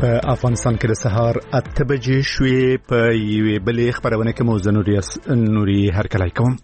په افغانستان کې د سهار 8 بجې شوې په یوې بلې خبرونه کې مو نوري هرکلی کوم.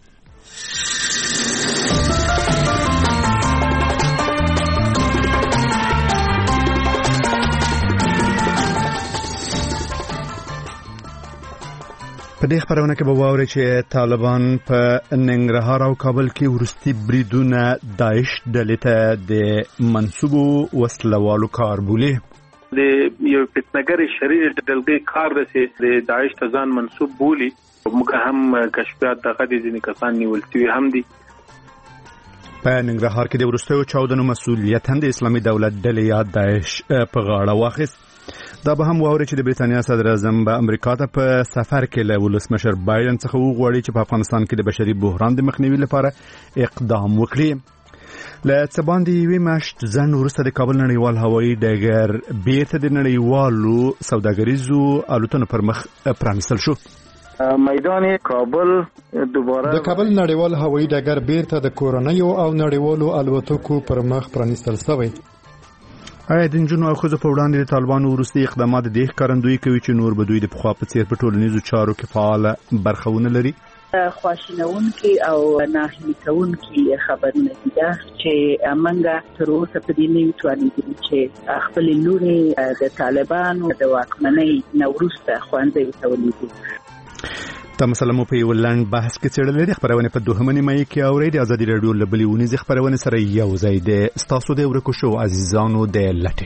په دې خبرونه کې به واورئ چې طالبان په ننګرهار او کابل کې وروستي بریدونه داعش ډلې ته د منسوبو وسلوالو کار بولي. د یو فتنهګر شریر ډلګي کار رسي د داعش ته ځان منسوب بولي. موږ هم کشفیات دغه د ځینې کسان نیول شوي هم دي. په ننګرهار کې د وروستیو چاودنو مسؤلیت هم د اسلامي دولت ډلې یا داعش په غاړه واخیست. دا به هم واوري چې د بریتانیا صدر اعظم به امریکا ته په سفر کې له ولسمشر بایدن څخه وغواړي چې په افغانستان کې د بشري بحران د مخنیوي لپاره اقدام وکړي. له څه باندې یوې میاشت ځنډ وروسته د کابل نړیوال هوایي ډګر بیرته د نړیوالو سوداګریزو الوتنو پر مخ پرانیستل شو. میدان کابل دوباره د کابل نړیوال هوایي ډګر بیرته د کورنیو او نړیوالو الوتکو پر مخ پرانیستل شوی. آیا د نجونو او ښځو په وړاندې د طالبانو وروستي اقدامات د دې ښکارندویي کوي چې نور به دوی د پخوا په څېر په ټولنیزو چارو کې فعاله برخه ونه لري؟ خواشینونکي او ناهیلي کوونکي خبرونه دي چې موږ تر اوسه په دې نه توانیدو چې خپل لوري د طالبانو د واکمنۍ نه وروسته ښوونځیو ته ولیږو. دا مسله مو په یو لنډ بحث کې څېړلې ده. خبرونه په دوهمه نیمایي کې اورئ. د ازادي راډیو له بلې ونیزې خبرونه سره یو ځای ده. ستاسو د ورکو شو عزیزانو د لټې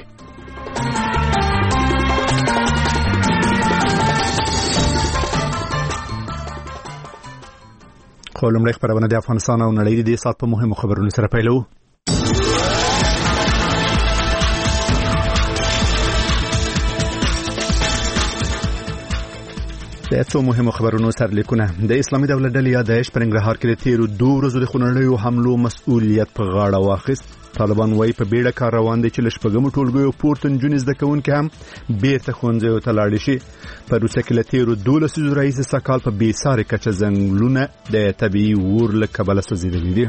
خو لومړی خبرونه د افغانستان او نړۍ د دې ساعت په مهمو خبرونو سره پیلوو. د څو مهمو خبرونو سرلیکونه. د اسلامي دولت ډلې یا داعش په ننګرهار کې د تیرو 2 ورځو د خونړیو حملو مسؤلیت په غاړه واخیست. طالبان وايي په بیړه کار روان دي چې له شپږمو ټولګیو پورته نجونې زده کوونکي هم بیرته ښوونځیو ته لاړې شي. په روسیه کې له تیرو 12 لسیزو راهیسې سږ کال په بېسارې کچه ځنګلونه د طبیعي اور له کبله سوځېدلي دي.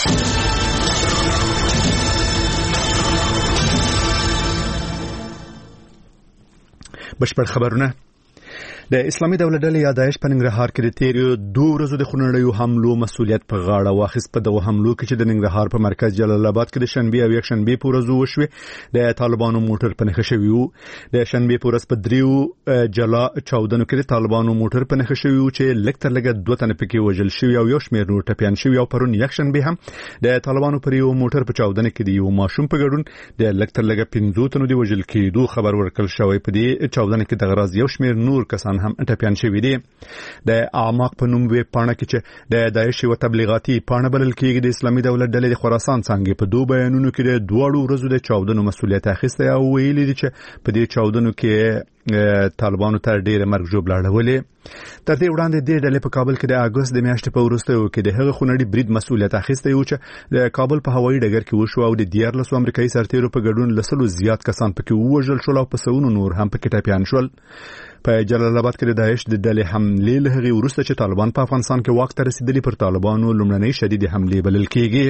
بشپړ خبرونه. د اسلامي دولت ډلې یا داعش په ننګرهار کې د تیرو 2 ورځو د خونړیو حملو مسؤلیت په غاړه واخیست. په دغه حملو کې چې د ننګرهار په مرکز جلال آباد کې د شنبه او یکشنبه په ورځ وشوه د طالبانو موټر په نښه شوی وو. د شنبه په ورځ په دریو جلا چاودنو کې د طالبانو موټر په نښه شوی وو چې لږ تر لږه 2 تنه پکې وژل شوي او یو شمېر نور ټپیان شوي. او پرون یکشنبه هم د طالبانو پر یو موټر په چاودنه کې د یو ماشوم په ګډون د لږ تر لږه 15 تنو د وژل کېدو خبر ورکړل شوی. په دې چاودنه کې د غراض یو شمېر نور کسان هم ټپیان شوي. د اعماق په نوم وی پاڼه کې چې د داعش و تبلیغاتي پاڼه بلل کېږي د اسلامي دولت ډلې د خراسان څنګه په 2 بیانونو کې د 2 ورځو د چاودنو مسؤلیت اخیسته او ویلي دي چې په دې چاودنو کې طالبانو ته ډېر مرګ ژوبله اړولې. تر دې وړاندې د ډلې په کابل کې د اگست د میاشتې په وروستیو کې د هغه خونړي برید مسؤلیت اخیسته یو چې د کابل په هوایي ډګر کې وشو او د 14 امریکایي سرتیرو په ګډون لسلو زیات کسان پکې وژل شول او په سونو نور هم پکې ټپیان شول. په جلال آباد کې د داعش د ډلې حملې له هغې وروسته چې طالبان په افغانستان کې واک ته رسیدلي پر طالبانو لومړنۍ شدید حملې بلل کېږي.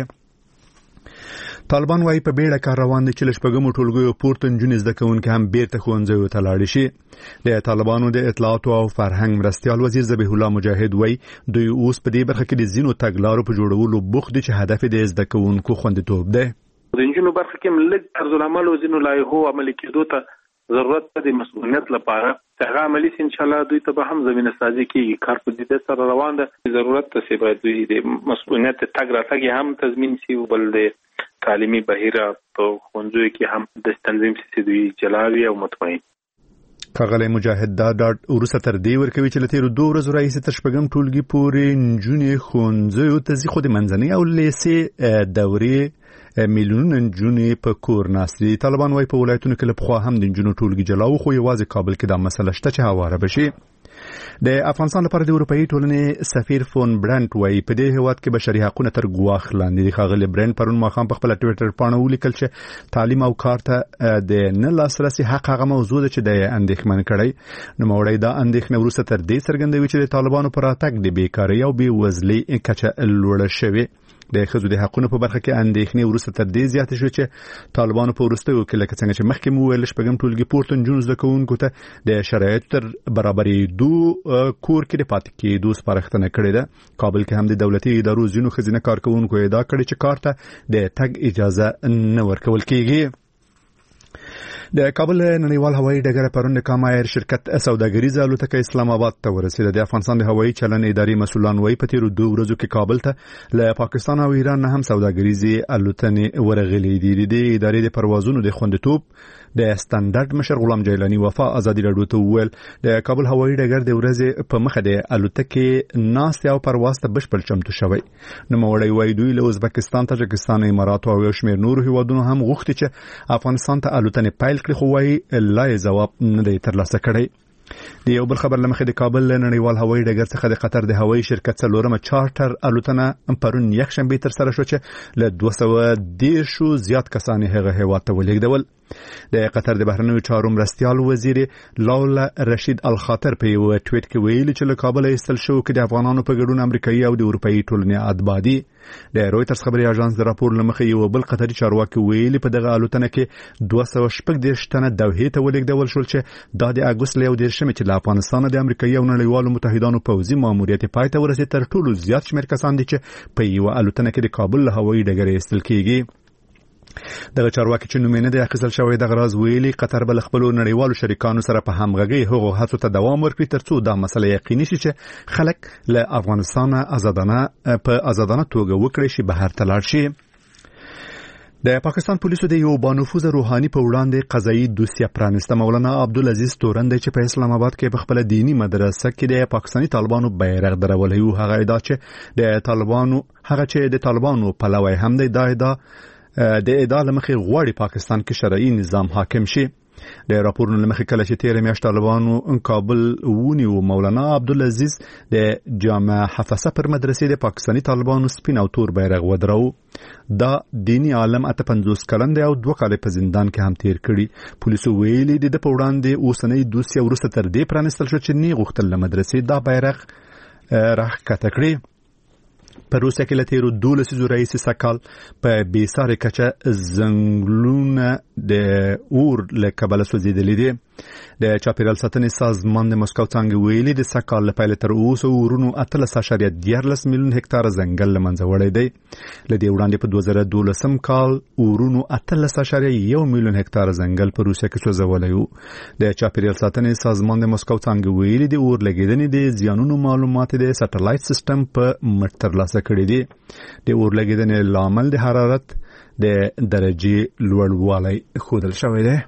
طالبان وايي په بیړه کار روان دي چې له شپږمو ټولګیو پورته نجونې زده کوونکي هم بیرته ښوونځیو ته لاړې شي. د طالبانو د اطلاعاتو او فرهنګ مرستیال وزیر ذبیح الله مجاهد وايي دوی اوس په دې برخه کې د ځینو تګلارو په جوړولو بوخت دي چې هدف یې د زده کوونکو خوندیتوب دی. د نجونو برخه کې لږ طرز العمل او ځینو لایحو عملي کېدو ته ضرورت د مسؤلیت لپاره هغه عملي ان شاء الله دوی ته به هم زمينه سازي کیږي. کار په دې سره روان ده. ضرورت ته سي باید دوی د مسؤلیت تګ راتګ هم تضمین شي او بل د تعلیمي بهیره په ښوونځیو کې هم د تنظیم سي دوی جلاوي او مطمئن. ښاغلی مجاهد دا ډاډ وروسته تر دې ورکوي چې له تیرو 2 ورځو راهیسې تر شپږم ټولګي پورې نجونې ښوونځیو ته ځي، خو د منځنۍ او لیسې دورې میلیونونه نجونې په کور ناست دي. طالبان وايي په ولایتونو کې له پخوا هم د نجونو ټولګي جلا وو، خو یوازې کابل کې دا مسله شته چې هواره بشي. د افغانستان لپاره د اروپאי ټولنې سفیر فون برانت وايي په دې هیواد کې بشري حقوقونه تر ګواښ لاندې دي. ښاغلی برانت پرون ماښام په خپل ټویټر پاڼه ولیکل چې تعلیم او کار ته د نه لاسرسي حق هغه موضوع ده چې د اندېښمن کړی. نوموړی دا اندېښنه وروسته تر دې څرګندوي چې د طالبانو پر راتګ د بیکارۍ او بېوزلۍ کچه لوړه شوې. د ښځو د حقوقو په برخه کې اندېښنې وروسته تر دې زیاتې شوې چې طالبانو په وروستیو کې لکه څنګه چې مخکې مو ویل شپږم ټولګي پورته نجونو زده کوونکو ته د شرایطو تر برابرېدو کور کې د پاتې کېدو سپارښتنه کړې ده. کابل کې هم د دولتي ادارو ځینو ښځینه کارکوونکو ادعا کړې چې کار ته د تګ اجازه نه ورکول کېږي. د کابل نړیوال هوایي ډګر پرون د کام ایر شرکت سوداګریزه الوتکه اسلام آباد ته ورسېده. د افغانستان د هوایي چلن ادارې مسؤلان وايي په تیرو 2 ورځو کې کابل ته له پاکستان او ایران نه هم سوداګریزي الوتنې ورغلې دي. د ادارې د پروازونو د خوندیتوب د سټانډرډ مشر غلام جیلانی وفا ازادي راډیو ته وویل د کابل هوایي ډګر د ورځې په مخه د الوتکې ناست او پرواز ته بشپړ چمتو شوی. نوموړی وايي دوی له ازبکستان، تاجکستان، امارات او یو شمېر نورو هیوادونو هم غوښتي چې افغانستان ته الوتنې پیل کړي، خو وايي لا جواب نه دی ترلاسه کړی. د یو بل خبر لمخې د کابل نړیوال هوایي ډګر څخه د قطر د هوایي شرکت څلورمه چارټر الوتنه پرون یکشنبه تر سره شو چې له 210 زیات کسان هغه هیواد ته ولېږدول. د قطر د بهرنیو چارو مرستیال وزیر لاولا رشید الخاطر په یو ټویټ کې ویلي چې له کابل ایستل شو کې د افغانانو په ګډون امریکایي او د اروپایي ټولنې اتباعي. د رويټرز خبري اژانس د راپور لمخې یو بل قطري چارواکي ویلي په دغه الوتنه کې 214 تنه دوحې ته ولېږدول شول چې د اګوست له 10 چې له افغانستان د امریکایي او نړیوالو متحدانو پوځي ماموریت پای ته ورسېد. تر ټولو زیات شمېر کسان دي چې په یو الوتنه کې د کابل له هوایي ډګر ایستل کېږي. دغه چارواکي چې نوم نه دی اخیستل شوی دغه راز ویلي قطر بل خپل نړیوالو شریکانو سره په همغږي هغو هڅو ته دوام ورکړي ترڅو دا مسله یقیني شي چې خلک له افغانستان آزادانه توګه وکړي شي بهر ته لاړ شي. د پاکستان پولیسو د یو بانفوذ روحاني په وړاندې قضایي دوسیه پرانسته. مولانا عبدالعزیز تورن چې په اسلام آباد کې په خپل دینی مدرسه کې د پاکستاني طالبانو بیرغ درولې او هغه ادعا چې د طالبانو پلوی هم دی د ادعا لمخې غواړي پاکستان کې شرعي نظام حاکم شي. د راپورونو لمخې کله چې تیر میاشت طالبانو کابل ونیو مولانا عبدالعزیز د جامع حفصه پر مدرسې د پاکستاني طالبانو سپین او تور بیرغ ودرو. دا دینی عالم 58 کلن دی او 2 کال په زندان کې هم تیر کړي. پولیسو ویلي د په وړاندې اوسنۍ دوسیه ورسته تر دې پرانستل شو چې نه غوښتل له مدرسې دا بیرغ راښکته کړي. په روسیه کې له تیرو 12 رئیس سکال په بیسارې کچه زنګلونه د اور له کبله سوځېدلې دي. د چاپیریال ساتنې سازمان د مسکو څانګې ویلي د سکال له پیل تر اوسه اورونو 13.14 میلیون هکتار ځنګل له منځه وړی دی. له دې وړاندې په 2012 کال اورونو 13.1 میلیون هکتار ځنګل په روسیه کې سوځولی و. د چاپیریال ساتنې سازمان د مسکو څانګې ویلي د اور لګېدنې د زیانونو معلومات د سټلایټ سیستم په مټ ترلاسه کړي دي. د اور لګېدنې لامل د حرارت د درجې لوړوالی ښودل شوی دی.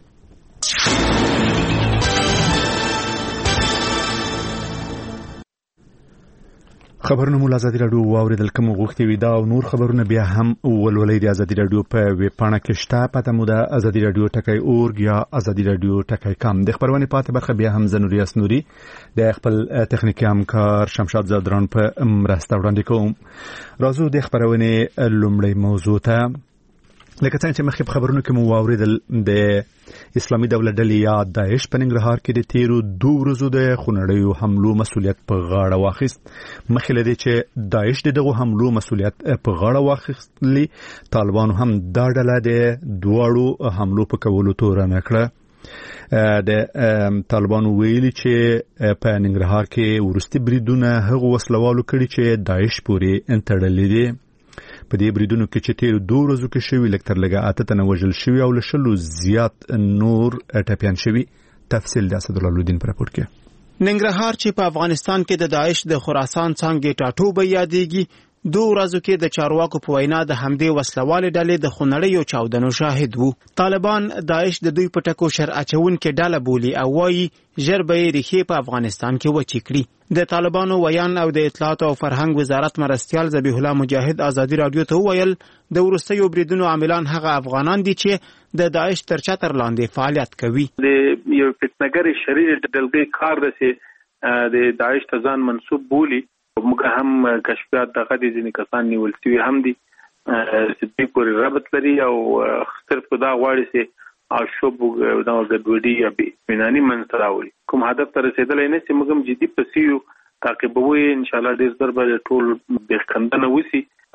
خبرونه مو ازادي راډیو واوریدل کوم غوښتي وي دا او نور خبرونه بیا هم ولولې د ازادي راډیو په ویب پاڼه کې شته. پته مو د ازادي راډیو ټکی اورګ یا ازادي راډیو ټکی کام. د خبرونه پاتې برخه بیا هم زنوري اسنوري د خپل تخنیکی همکار شمشاد زادران په مرسته وړاندې کوم. راځو د خبرونه لومړی موضوع ته. لکه څنګه چې مخکې خبرونو کې مو واوریدل د اسلامي دولت ډلې یا داعش په ننګرهار کې د تیرو 2 ورځو د خونړیو حملو مسؤلیت په غاړه واخیست. مخکې لدی چې داعش دغه حملو مسؤلیت په غاړه واخیستلی، طالبانو هم دا ډله د دواړو حملو په کولو تورن کړه. د طالبانو ویلي چې په ننګرهار کې ورستي بریدونه هغه وسلوالو کړي چې داعش پورې تړلې دي. په دې بریدونو کې چې تیر 2 ورځو کې شوی لکتر لګا 8 تنه وژل شوی او لشلو زیات نور ټپيان شوی. تفصیل د اسد الله الدین پر راپور کې. ننګرهار چې په افغانستان کې د داعش د خراسان څنګه ټاټوبه یادېږي 2 ورځو کې د چارواکو په وینا د همدې وسلوال ډلې د خونړیو چاودنو شاهد وو. طالبان داعش د دوی په ټکو شرع چون کې ډله بولی او وايي ژر به ریښې په افغانستان کې وچې کړي. د طالبانو ویان او د اطلاعات او فرهنګ وزارت مرستیال ذبیح الله مجاهد ازادي راډیو ته ویل د ورستیو بریدونو عاملان هغه افغانان دي چې د داعش تر چتر لاندې فعالیت کوي. د یو فتنګر شریر دلګي کار دسه د داعش ته ځان منسوب بولی. موږ هم کشفیات دغه دي ځینې کسان نیول شوي هم دي چې پورې رابط لري او صرف دا غواړي چې شوب دا ګډوډي یا بناني منځ راوړي. کوم هدف ته رسیدلای نه چې موږ هم جدي پسیو تعقیبوي ان شاء الله ډیر زر به ټول بخندنه وسی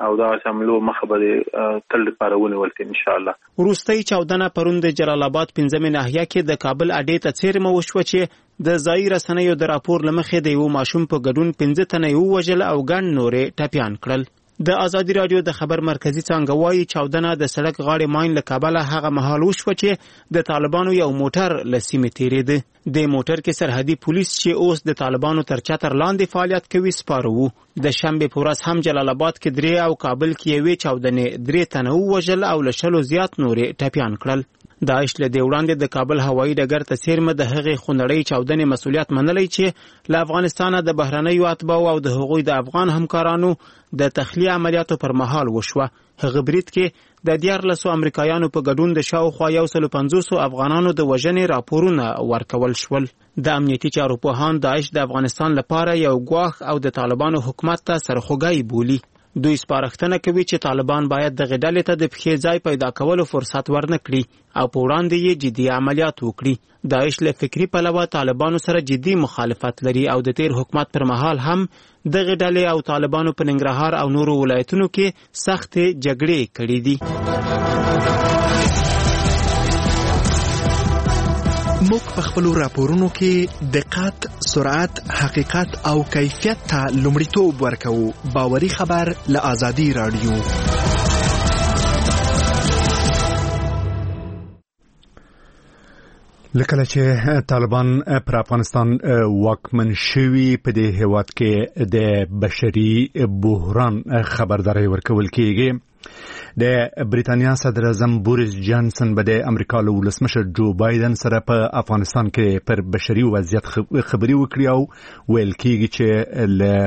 او دا حملو مخه به تل لپاره ونیول ان شاء الله. وروستۍ چاودنه پرون د جلال آباد 15مه ناحیه کې د کابل اډې ته څیرمه وشوه چې د ځایي رسنیو د راپور لمخې د یو ماشوم په ګډون 15 تنه ووژل او ګڼ نورې ټپیان کړل. د ازادي رادیو د خبر مرکزی څنګه وایي چاودنه د سړک غاړې ماین له کابل هغه مهال وشوه چې د طالبانو یو موټر له سیمې تیریده. د موټر کې سرحدي پولیس چې اوس د طالبانو تر چتر لاندې فعالیت کوي سپاره وو. د شنبه په ورځ هم جلال آباد کې 3 او کابل کې یوې چاودنې 3 تنه ووژل او له 100 زیات نورې ټپیان کړل. داعش له دې وړاندې د کابل هوایي ډګر ته څیرمه د هغې خونړۍ چاودنې مسؤلیت منلی چې له افغانستانه د بهرنیو اتباعو او د هغوی د افغان همکارانو د تخلیه عملیاتو پر مهال وشوه. هغه برید کې د 14 امریکایانو په ګډون د شاوخوا 150 افغانانو د وژنې راپورونه ورکول شول. د امنیتي چارو پوهان داعش د افغانستان لپاره یو ګواښ او د طالبانو حکومت ته سرخوږی بولي. دوی سپارښتنه کوي چې طالبان باید د غډلې ته د پخې ځای پیدا کولو فرصت ورنکړي او په وړاندې یې جدي عملیات وکړي. داعش له فکری پلوه طالبانو سره جدي مخالفت لري او د تیر حکومت پر مهال هم د غډلې او طالبانو په ننګرهار او نورو ولایتونو کې سخت جګړې کړې دي. موږ په خپل راپورونو کې دقت، سرعت، حقیقت او کیفیت ته لومړیتوب ورکوو. باوري خبر له آزادي رادیو. لکه چې طالبان پر افغانستان واکمن شوي په دې هیواد کې د بشري بحران خبرداري ورکول کېږي. د بریتانیا صدر اعظم بوریس جانسن به د امریکا له ولسمشر جو بایدن سره په افغانستان کې پر بشري وضعیت خبري وکړي او ویل کېږي چې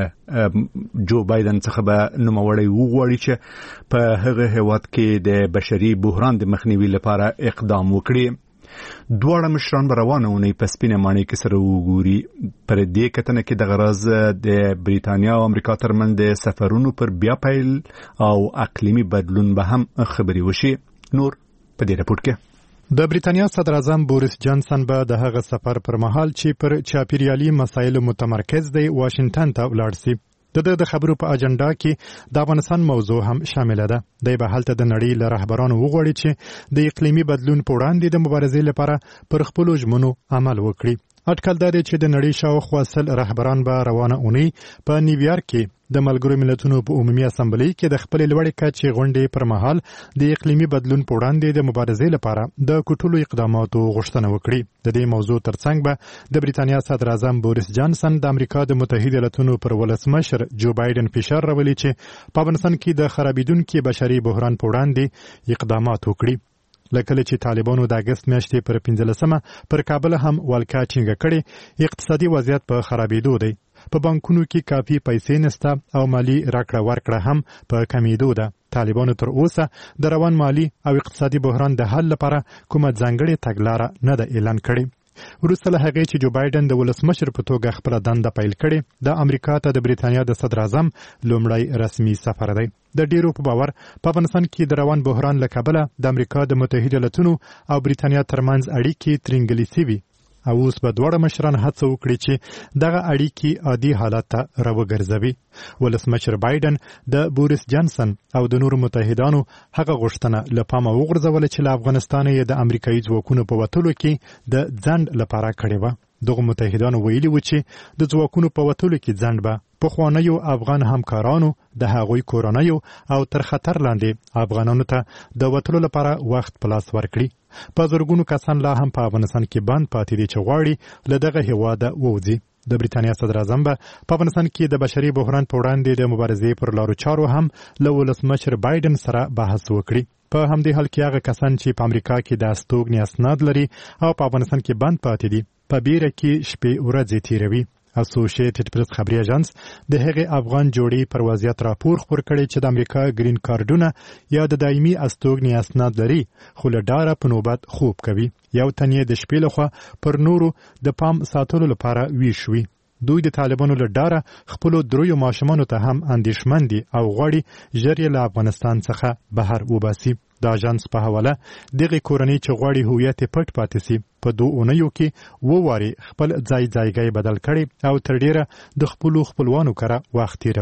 له جو بایدن څخه به نوموړی وغواړي چې په هغه هیواد کې د بشري بحران د مخنیوي لپاره اقدام وکړي. دواړه مشران به روانه اونۍ په سپینه ماڼۍ کې سره وګوري. پر دې کتنه کې د غرض د بریتانیا او امریکا ترمنځ د سفرونو پر بیا پیل او اقلیمي بدلون به هم خبري وشي. نور په دې راپور کې د بریتانیا صدر اعظم بوریس جانسن به د هغه سفر پر مهال چې پر چاپیریالي مسایلو متمرکز دی واشنگټن ته ولاړ شي. د خبرو په اجنډا کې د افغانستان موضوع هم شامل ده. د به هلته د نړۍ له رهبرانو وغواړي چې د اقلیمي بدلون په وړاندې د مبارزې لپاره پر خپلو ژمنو عمل وکړي. اټکل دا دی چې د نړۍ شاوخوا 100 رهبران به روانه اونۍ په نیویارک کې د ملګرو ملتونو په عمومي اسامبلۍ کې د خپل لوړې کچې غونډې پر مهال د اقلیمي بدلون په وړاندې د مبارزې لپاره د کوټلو اقداماتو غوښتنه وکړي. د دې موضوع ترڅنګ به د بریتانیا صدر اعظم بوریس جانسن د امریکا د متحده ایالاتونو پر ولسمشر جو بایدن فشار راولي چې په افغانستان کې د خرابېدونکي بشري بحران په وړاندې اقدامات وکړي. لکه چې طالبانو د اگست میاشتې پر 15مه پر کابل هم والکا ټینګه کړي. اقتصادي وضعیت په خرابېدو دی. په بانکونو کې کافي پیسې نشته او مالی راکړه ورکړه هم په کمیدو ده. طالبانو تر اوسه د روان مالی او اقتصادي بحران د حل لپاره کومه ځانګړې تګلاره نه ده اعلان کړې. وروسته له هغې چې جو بایدن د ولسمشر په توګه خپله دنده پیل کړې، د امریکا ته د بریتانیا د صدر اعظم لومړی رسمي سفر دی. د ډیرو په باور په افغانستان کې د روان بحران له کبله د امریکا د متحده ایالاتونو او بریتانیا ترمنځ اړیکې ترنګلې سوي او اوس به دواړه مشران هڅه وکړي چې دغه اړیکې عادي حالت ته راوګرځوي. ولسمشر بایدن د بوریس جانسن او د نورو متحدانو هغه غوښتنه له پامه وغورځوله چې له افغانستانه یې د امریکایي ځواکونو په وتلو کې د ځنډ لپاره کړې وه. دغه متحدانو ویلي و چې د ځواکونو په وتلو کې ځنډ به پخوانیو افغان همکارانو د هغوی کورنیو او تر خطر لاندې افغانانو ته د وتلو لپاره وخت په لاس ورکړي. په زرګونو کسان لا هم په افغانستان کې بند پاتې دي چې غواړي له دغه هیواده ووځي. د بریتانیا صدر اعظم به په افغانستان کې د بشري بحران په وړاندې د مبارزې پر لارو چارو هم له ولسمشر بایدن سره بحث وکړي. په همدې حال کې هغه کسان چې په امریکا کې د استوګنې اسناد لري او په افغانستان کې بند پاتې دي په بیره کې شپې ورځې تیروي. اسوسییټډ پریس خبري اژانس د هغې افغان جوړې پر وضعیت راپور خپور کړی چې د امریکا گرین کارډونه یا د دایمي استوګنې اسناد لري خو له ډاره په نوبت خوب کوي. یو تن یې د شپې لخوا پر نورو د پام ساتلو لپاره ویښ وي. دوی د طالبانو له ډاره خپلو دریو ماشومانو ته هم اندېښمن دي او غواړي ژر یې له افغانستان څخه بهر وباسي. د اژانس په حواله دغه کورنۍ چې غواړي هویت پټ پاتې سي په 2 اونیو کې وواري خپل ځایګی بدل کړي او تر ډیره د خپلو خپلوانو کره وخت تیروي.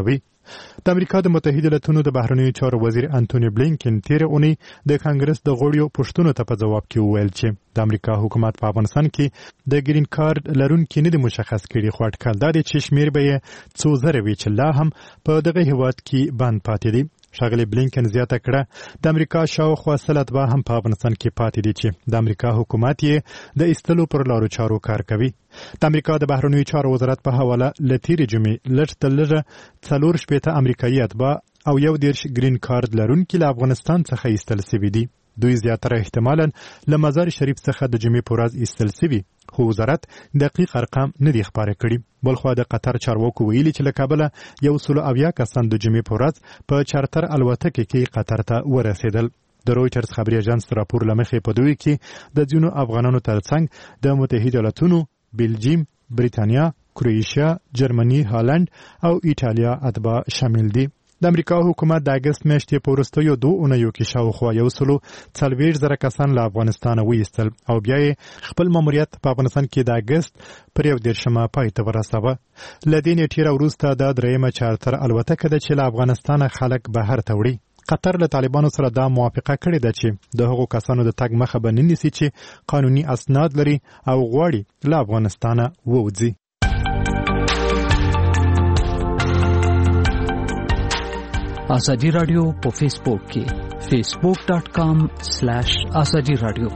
د امریکا د متحده ایالاتونو د بهرنیو چارو وزیر انټونی بلینکن تیر اونۍ د کانګرس د غړیو پوښتنو ته په جواب کې وویل چې د امریکا حکومت په افغانستان کې د گرین کارت لرونکو نه د مشخص کړي خو اټکل دا دی چې شمیر به څو زره وي چې لا هم په دغه هیواد کې بند پاتې دي. ښاغلي بلینکن زیاته کړه د امریکا شاوخوا 100 هم په افغانستان کې پاتې دي چې د امریکا حکومت یې د ایستلو پر لارو چارو کار کوي. د امریکا د بهرنیو چارو وزارت په حواله لتیری جمعې لږ تر لږه 4 امریکایي اتباع او 11 گرین کارت لرونکي له افغانستان څخه ایستل شوي دي. دوی زیاتره احتمالاً له مزار شریف څخه د جمعې په ورځ ایستل شوي، خو وزارت دقیق ارقام نه دي خبره کړي. بلخوا د قطر چارواکو ویلي چې له کابله 170 کسان د جمعې په ورځ په چارتر الوتکه کې قطر ته ورسېدل. د رویټرز خبري اژانس راپور لمخې په دوی کې د ځینو افغانانو ترڅنګ د متحده ایالاتونو، بلجیم، بریتانیا، کروئیشیا، جرمني، هالند او ایټالیا اتباع شامل دي. د امریکا حکومت د اگست میاشتې په وروستیو 2 اونیو کې شاوخوا 140 کسان له افغانستان وایستل او بیا یې خپل ماموریت په افغانستان کې د اگست پر 11 پای ته ورساوه. له دې نیټې وروسته د درېیمه چارتر الوتکه ده چې له افغانستان خلک بهر ته وړي. قطر له طالبانو سره دا موافقه کړې ده چې د هغو کسانو د تګ مخه به نه نیسي چې قانوني اسناد لري او غواړي له افغانستانه ووځي. آزادی رادیو په فیسبوک کې facebook.com/azadi radio.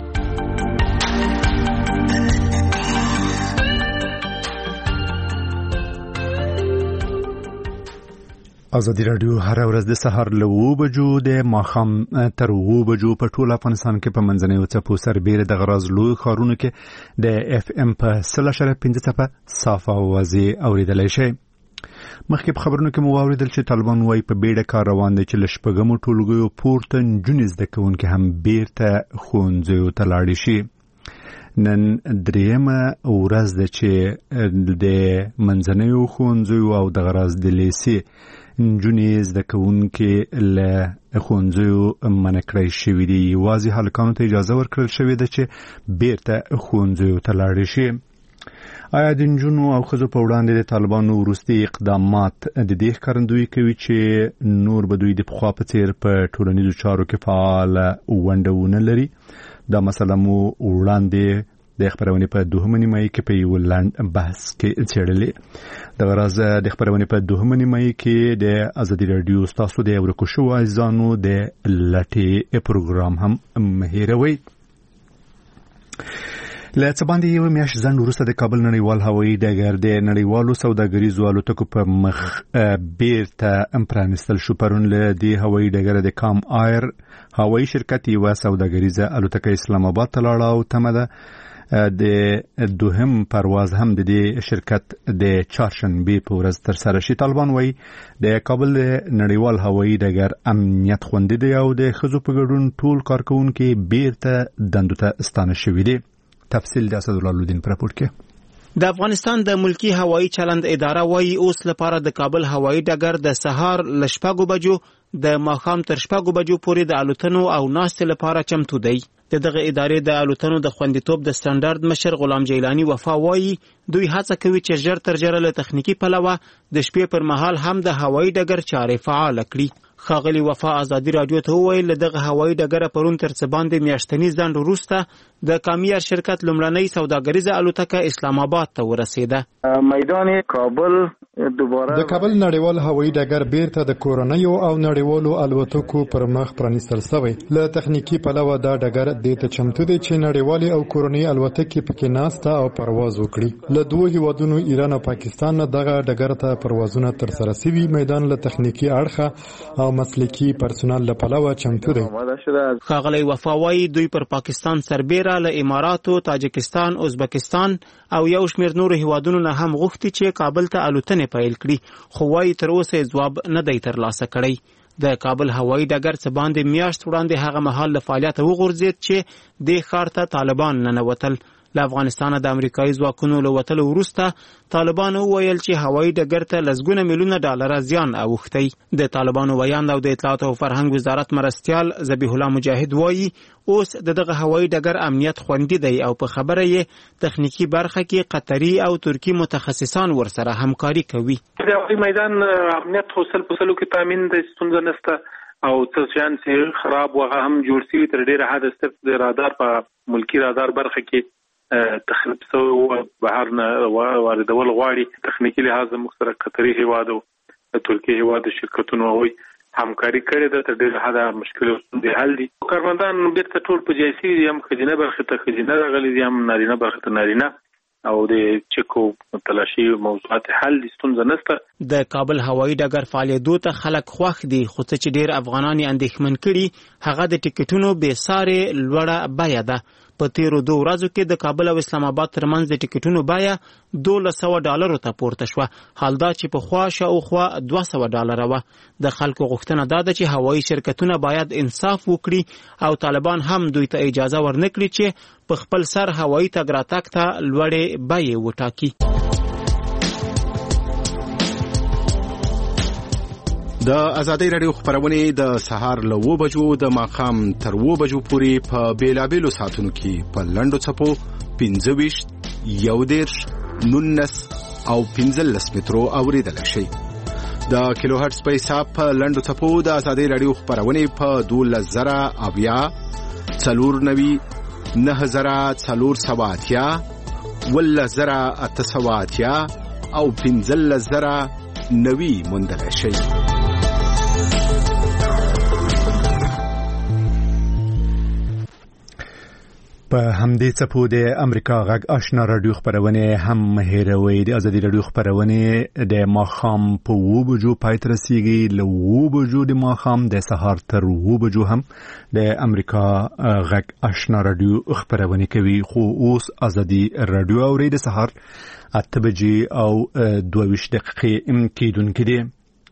آزادی رادیو هر ورځ د سهار له 9 بجو د ماښام تر 9 بجو په ټول افغانستان کې په منځنیو څپو سربېره د غراز لوی ښارونو کې د FM په 0.5 صاف اوازې اوریدلای شي. مخکې په خبرونو کې مو واوریدل چې طالبان وايي په بیړه کار روان دی چې له شپږمو ټولګیو پورته نجونې زده کوونکي هم بیرته ښوونځیو ته لاړې شي. نن درېیمه ورځ ده چې د منځنیو ښوونځیو او د غراز د لیسې نجونې زده کوونکي له ښوونځیو منع کړای شوي دي. یوازې هلکانو ته اجازه ورکړل شوې ده چې بیرته ښوونځیو ته لاړې شي. آیا د نجونو او ښځو په وړاندې د طالبانو وروستي اقدامات د دې ښکارندویي کوي چې نور به دوی د پخوا په څېر په ټولنیزو چارو کې فعاله ونډه ونه لري؟ دا مسله مو وړاندې د خبرونې په 2 نیمایي کې په یو لنډ بحث کې څېړلې. د غراز د خبرونې په 2 نیمایي کې د ازادي رادیو ستاسو د ورکو شوو عزیزانو د لټې پروګرام هم مهیروي. له څه باندې یو میاشت ځنډ وروسته د کابل نړیوال هوایي ډګر د نړیوالو سوداګریزو الوتکو په مخ بیرته پرانیستل شو. پرون له دې هوایي ډګر د کام ایر هوایي شرکت یوه سوداګریزه الوتکه اسلام آباد ته لاړه او تمه ده د دوهم پرواز هم د دې شرکت د چهارشنبې په ورځ ترسره شي. طالبان وايي د کابل نړیوال هوایي ډګر امنیت خوندي دی او د ښځو په ګډون ټول کارکوونکي بیرته دندو ته ستانه شوي دي. تفصیل د اسدالله الدین پر راپور کې. د افغانستان د ملکی هوایي چلند اداره وايي اوس لپاره د کابل هوایي ډګر د سهار ل 6 بجو د ماښام تر 6 بجو پورې د الوتنو او ناستې لپاره چمتو دی. دغه ادارې د الوتنو د خوندیتوب د سټانډرډ مشر غلام جیلانی وفا وايي دوی هڅه کوي چې ژر تر ژره له تخنیکی پلوه د شپې پر مهال هم د هوایي ډګر چارې فعال کړي. خاغلی وفا آزادی رادیو ته وویل دغه هوایي ډګر پرون تر څه باندې میاشتنی ځنډ وروسته د کامیار شرکت لومړنۍ سوداګریزه الوتکه اسلام آباد ته ورسېده. میدان کابل دوباره د کابل نړیوال هوایي ډګر بیرته د کورونیو او نړیوالو الوتکو پر مخ پرانیستل شوی. له تخنیکی پلوه دا ډګر د ته چمتو دی چې نړیوالي او کورونی الوتکې پکې ناسته او پرواز وکړي. له دوه هیوادونو ایران او پاکستان نه دغه ډګر ته پروازونه تر سره شوي. میدان له تخنیکی اړخه او مسلکی پرسونل له پلوه چمتو دی. خاغلی وفا وايي دوی پر پاکستان سربېره له اماراتو، تاجکستان، ازبکستان او یو شمېر نورو هیوادونو نه هم غوښتي چې کابل ته الوتنې پیل کړي، خو وايي تر اوسه ځواب نه دی ترلاسه کړی. د کابل هوایي ډګر څه باندې میاشت وړاندې هغه مهال له فعالیت وغورځید چې د ښار ته طالبان ننوتل. له افغانستان د امریکایي ځواکونو له وتلو وروسته طالبانو ویل چې هوایي ډګر ته لسګونه میلیونه ډالر زیان اوښتی. د طالبانو ویاند او د اطلاعات او فرهنګ وزارت مرستیال ذبیح الله مجاهد وایي اوس دغه هوایي ډګر امنیت خوندي دی او په خبره یې تخنیکی برخه کې قطري او ترکی متخصصان ورسره همکاري کوي. د هوایي میدان امنیت حاصل پسلو کې تامین د ستونزه نشته او څه شان چې خراب وغه هم جوړ شي تر ډیره حد ست د رادار په ملکی رادار برخه کې تخریب سو بهر نه واردول غواړي. تخنیکی لحاظ موږ سره قطري هیواد او ترکی هیواد شرکتونو وي همکاري کړې ده تر ډیره حد مشکل دي حل دي. کارمندان بیرته ټول په جایسي هم خزینه برخه ته خزینه راغلي دي هم نارینه برخه ته نارینه او د چکو تلاشي موضوعات حل دي ستونزه نشته. د کابل هوایي ډګر فعالیتو ته خلک خوښ دي خو چې ډیر افغانان اندېښمن کړي هغه د ټیکټونو بې ساري لوړه بیه ده. په تیرو 2 ورځو کې د کابل او اسلام آباد ترمنځ د ټیکټونو بیه $1200 ته پورته شوه، حال دا چې په خوا شاوخوا $200 وه. د خلکو غوښتنه دا ده چې هوایي شرکتونه باید انصاف وکړي او طالبان هم دوی ته اجازه ورنکړي چې په خپل سر هوایي تګ راتګ ته لوړې بیې وټاکي. د ازادۍ راډیو خبرونه د سهار له 9 بجو د ماښام تر 9 بجو پورې په بیلابېلو ساعتونو کې په لنډو څپو 25 11 19 او 15 مترو اوریدل شي. د کیلو هرتز په حساب په لنډو څپو د ازادۍ راډیو خبرونه په 12000 490 9480 10880 او 15090 موندل شي. په همدې څپو د امریکا غږ آشنا رادیو خبرونه هم هیروي. د ازادي رادیو خبرونه د ماښام په 9 بجو پای ته رسیږي، له 9 بجو د ماښام د سهار تر 9 بجو هم د امریکا غږ آشنا رادیو خبرونه کوي. خو اوس ازادي رادیو اوري د سهار 8 بجې او 22 دقیقې کېدونکې دي.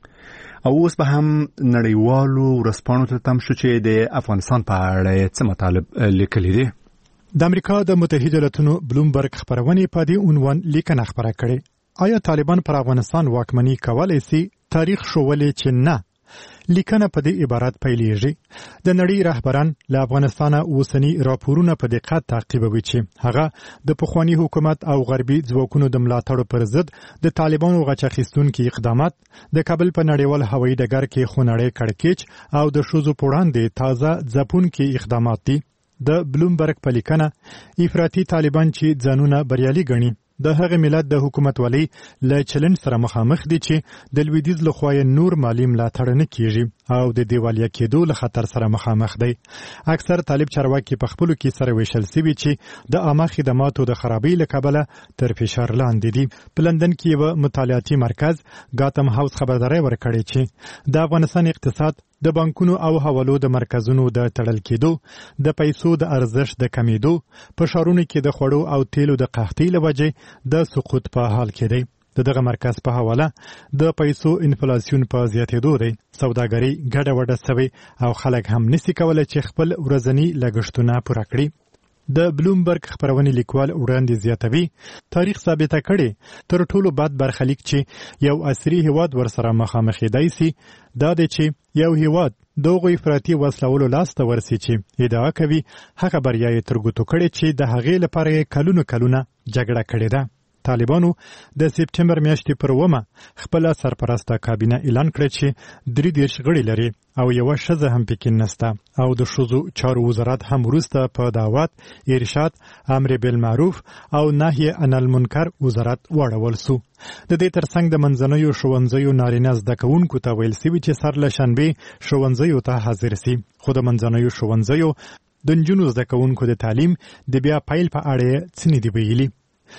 او اوس به هم نړیوالو ورځپاڼو ته تم شو چې د افغانستان په اړه څه مطالب لیکلي دي. د امریکا د متحده ایالاتونو بلومبرګ خبرونه په دې عنوان لیکنه خبره کړې: آیا طالبان پر افغانستان واکمني کولای شي؟ تاریخ ښوولې چې نه. لیکنه په دې عبارت پیلېږي: د نړۍ رهبران له افغانستان اوسنی راپورونه په دقت تعقیبوي چې هغه د پخوانی حکومت او غربي ځواکونو د ملاتړ پر ضد د طالبانو غچ اخیستونکي اقدامات د کابل په نړیوال هوایي ډګر کې خونړی کړکېچ او د ښځو په وړاندې تازه ځپونکي اقدامات دي. د بلومبرګ په لیکنه افراطي طالبان چې ځانونه بریالي ګڼي د هغه ملت د حکومت ولی له چلنج سره مخامخ دي چې د لویدیز لخوا نور مالی ملاتړ نه کیږي او د دیوالیا کېدو له خطر سره مخامخ دی. اکثر طالب چارواکي په خپلو کې سره ویشل سوي چې د عامه خدماتو د خرابۍ له کبله تر فشار لاندې دي. په لندن کې یو مطالعاتي مرکز ګاتم هاوس خبرداري ورکړې چې د افغانستان اقتصاد د بانکونو او حوالو د مرکزونو د تړل کېدو، د پیسو د ارزښت د کمیدو، په ښارونو کې د خوړو او تیلو د قحطۍ له وجې د سقوط په حال کې دی. دغه مرکز په حواله د پیسو انفلاسیون په زیاتېدو دی. سوداګري ګډه وډه سوي او خلک هم نسي کولای چې خپل ورځنی لګښتونه پوره کړي. د بلومبرګ خبرونه لیکوال وړاندې زیاتوي: تاریخ ثابته کړي تر ټولو بد برخلیک چې یو عصري هیواد ورسره مخامخ دی سي دا دی چې یو هیواد دغه افراطي وسلولو لاسته ورسي چې ادعا کوي هغه بریا یې ترګوتو کړي چې د هغې لپاره کلونه جګړه کړې ده. طالبانو د سپټمبر میاشتې پر 1 خپل سرپرسته کابینه اعلان کړ چې 33 غړي لري او یو ښځه هم پکې نشته او د ښځو چارو وزارت هم وروسته په دعوت، ارشاد، امر بالمعروف او نهي عن المنکر وزارت واړول سو. د دې ترڅنګ د منځنیو ښوونځیو نارینه زده کوونکو ته ویل سوي چې سر له شنبې ښوونځیو ته حاضر سي، خو د منځنیو ښوونځیو د نجونو زده کوونکو د تعلیم د بیا پیل په اړه څه نه دی ویلي.